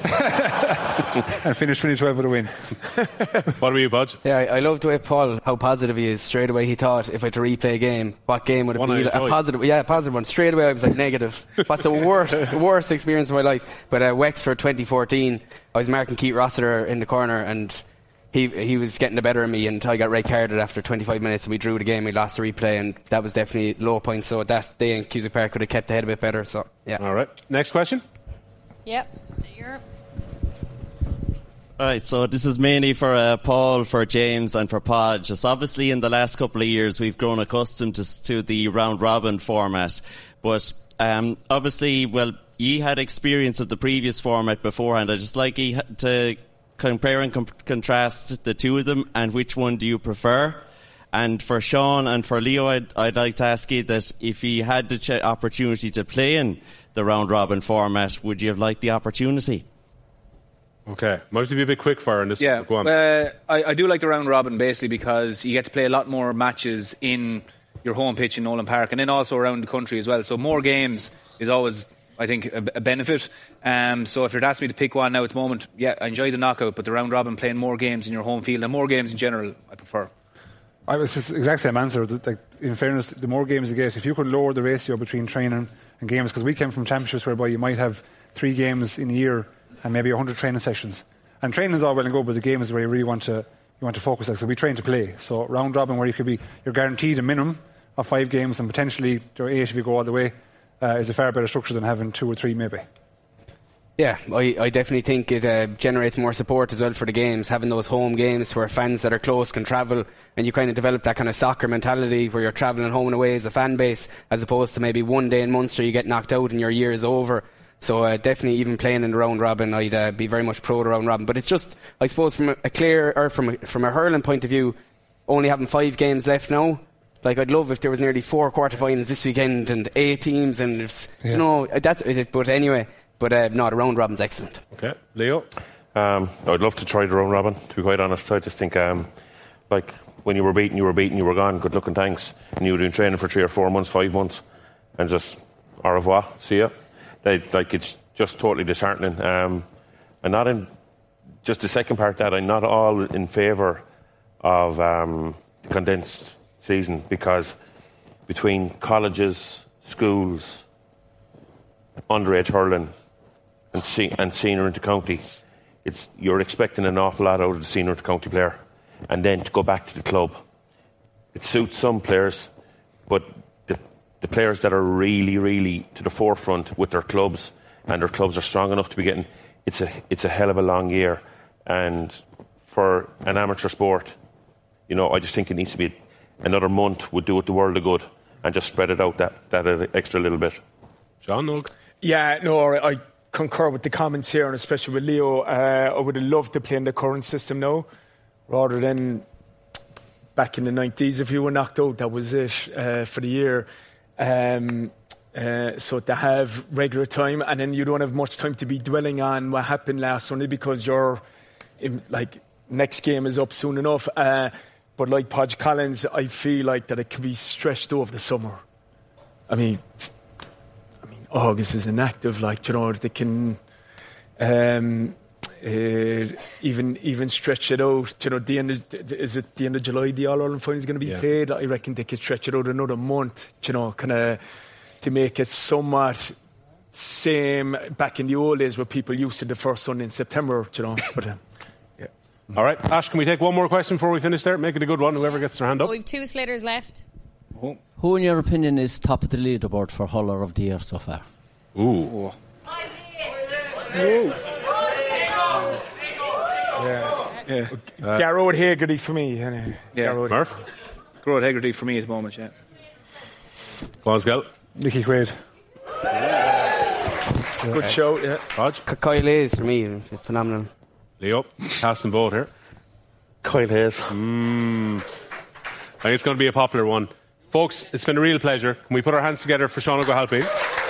and finish twenty twelve with a win. What about you, Budge? Yeah, I, I loved the way Paul, how positive he is. Straight away he thought, if I had to replay a game, what game would it one be? A positive, yeah, a positive one. Straight away I was like, negative. What's the worst, worst experience of my life? But uh, Wexford twenty fourteen, I was marking Keith Rossiter in the corner, and He he was getting the better of me, and I got red carded after twenty-five minutes, and we drew the game. We lost the replay, and that was definitely low point. So that day in Cusack Park could have kept the head a bit better. So yeah. All right. Next question. Yep. Europe. All right. So this is mainly for uh, Paul, for James, and for Podge. Just obviously in the last couple of years we've grown accustomed to, to the round robin format, but um, obviously, well, you had experience of the previous format beforehand. I just like you to compare and com- contrast the two of them, and which one do you prefer? And for Sean and for Leo, I'd, I'd like to ask you that if you had the ch- opportunity to play in the round robin format, would you have liked the opportunity? Okay, might have to be a bit quick fire on this. Yeah, Go on. Uh, I, I do like the round robin basically because you get to play a lot more matches in your home pitch in Nolan Park, and then also around the country as well. So more games is always, I think, a, a benefit. Um, so if you'd asked me to pick one now at the moment, yeah, I enjoy the knockout, but the round robin, playing more games in your home field and more games in general, I prefer. I was just the exact same answer. Like, in fairness, the more games you get, if you could lower the ratio between training and games, because we came from championships whereby you might have three games in a year and maybe one hundred training sessions. And training is all well and good, but the game is where you really want to you want to focus. Like, so we train to play. So round robin, where you could be, you're guaranteed a minimum of five games and potentially there are eight if you go all the way. Uh, is a far better structure than having two or three maybe. Yeah, I, I definitely think it uh, generates more support as well for the games, having those home games where fans that are close can travel, and you kind of develop that kind of soccer mentality where you're travelling home and away as a fan base, as opposed to maybe one day in Munster you get knocked out and your year is over. So uh, definitely, even playing in the round robin, I'd uh, be very much pro the round robin. But it's just, I suppose, from a, a clear, or from a, from a hurling point of view, only having five games left now. Like, I'd love if there was nearly four quarterfinals this weekend and eight teams, and it's, yeah. you know, that's it. But anyway, but uh, no, the round robin's excellent. Okay, Leo. Um, I'd love to try the round robin. To be quite honest, I just think, um, like, when you were beaten, you were beaten, you were gone. Good luck and thanks. And you were doing training for three or four months, five months, and just au revoir, see ya. They, like, it's just totally disheartening. Um, and not in just the second part of that, I'm not all in favour of um, the condensed season, because between colleges, schools, underage hurling and, se- and senior inter-county, it's, you're expecting an awful lot out of the senior inter-county player, and then to go back to the club. It suits some players, but the, the players that are really, really to the forefront with their clubs, and their clubs are strong enough to be getting, it's a, it's a hell of a long year. And for an amateur sport, you know, I just think it needs to be another month would do it the world of good, and just spread it out that, that extra little bit. John Nug? Yeah, no, I concur with the comments here, and especially with Leo. Uh, I would have loved to play in the current system now, rather than back in the nineties. If you were knocked out, that was it uh, for the year. Um, uh, so to have regular time, and then you don't have much time to be dwelling on what happened last Sunday because you're in, like next game is up soon enough. Uh, but like Podge Collins, I feel like that it can be stretched over the summer. I mean. August is inactive, like, you know, they can um, uh, even even stretch it out. You know, the end of, is it the end of July the All Ireland final is going to be yeah. played? I reckon they could stretch it out another month, you know, kind of to make it somewhat same back in the old days where people used to the first Sunday in September, you know. But, uh, yeah. All right, Ash, can we take one more question before we finish there? Make it a good one, whoever gets their hand up. Oh, we've two Slaters left. Oh. Who, in your opinion, is top of the leaderboard for Hurler of the Year so far? Ooh. Yeah. yeah. Uh, Garrod Hegarty for me. Anyway. Yeah. Garrod. Murph? Garrod Hegarty for me at the moment, yeah. Go on, Skel. Nicky Quaid. Yeah. Good show, yeah. Podge? Kyle Hayes for me, phenomenal. Leo, cast and vote here. Kyle Hayes. Mm. I think it's going to be a popular one. Folks, it's been a real pleasure. Can we put our hands together for Sean O'Halpin?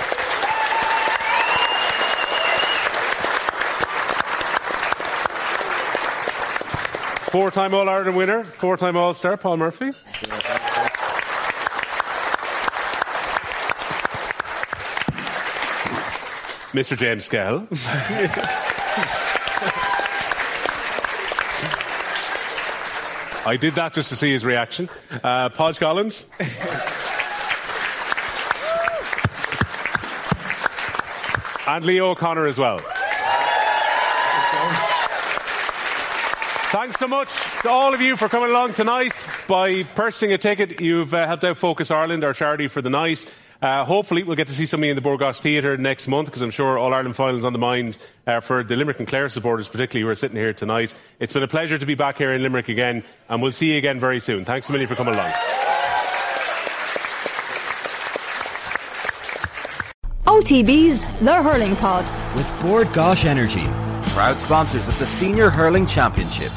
Four-time All-Ireland winner, four-time All-Star, Paul Murphy. Mister James Skel. I did that just to see his reaction. Uh, Podge Collins. And Leo O'Connor as well. Thanks so much to all of you for coming along tonight. By purchasing a ticket, you've uh, helped out Focus Ireland, our charity for the night. Uh, hopefully we'll get to see somebody in the Burgos Theatre next month, because I'm sure All-Ireland final's on the mind uh, for the Limerick and Clare supporters, particularly who are sitting here tonight. It's been a pleasure to be back here in Limerick again, and we'll see you again very soon. Thanks a million for coming along. O T B's The Hurling Pod. With Bord Gosh Energy, proud sponsors of the Senior Hurling Championship.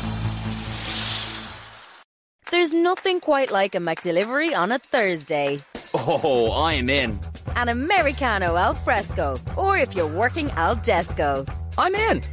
There's nothing quite like a McDelivery on a Thursday. Oh, I'm in. An Americano al fresco, or if you're working al desco. I'm in.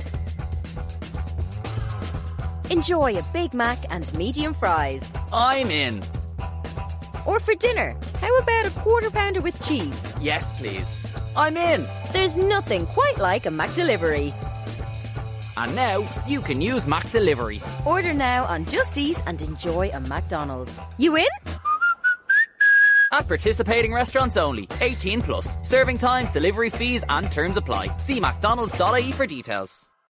Enjoy a Big Mac and medium fries. I'm in. Or for dinner, how about a quarter pounder with cheese? Yes, please. I'm in. There's nothing quite like a McDelivery. And now you can use McDelivery. Order now on Just Eat and enjoy a McDonald's. You in? At participating restaurants only. eighteen plus. Serving times, delivery fees and terms apply. See mcdonalds dot I E for details.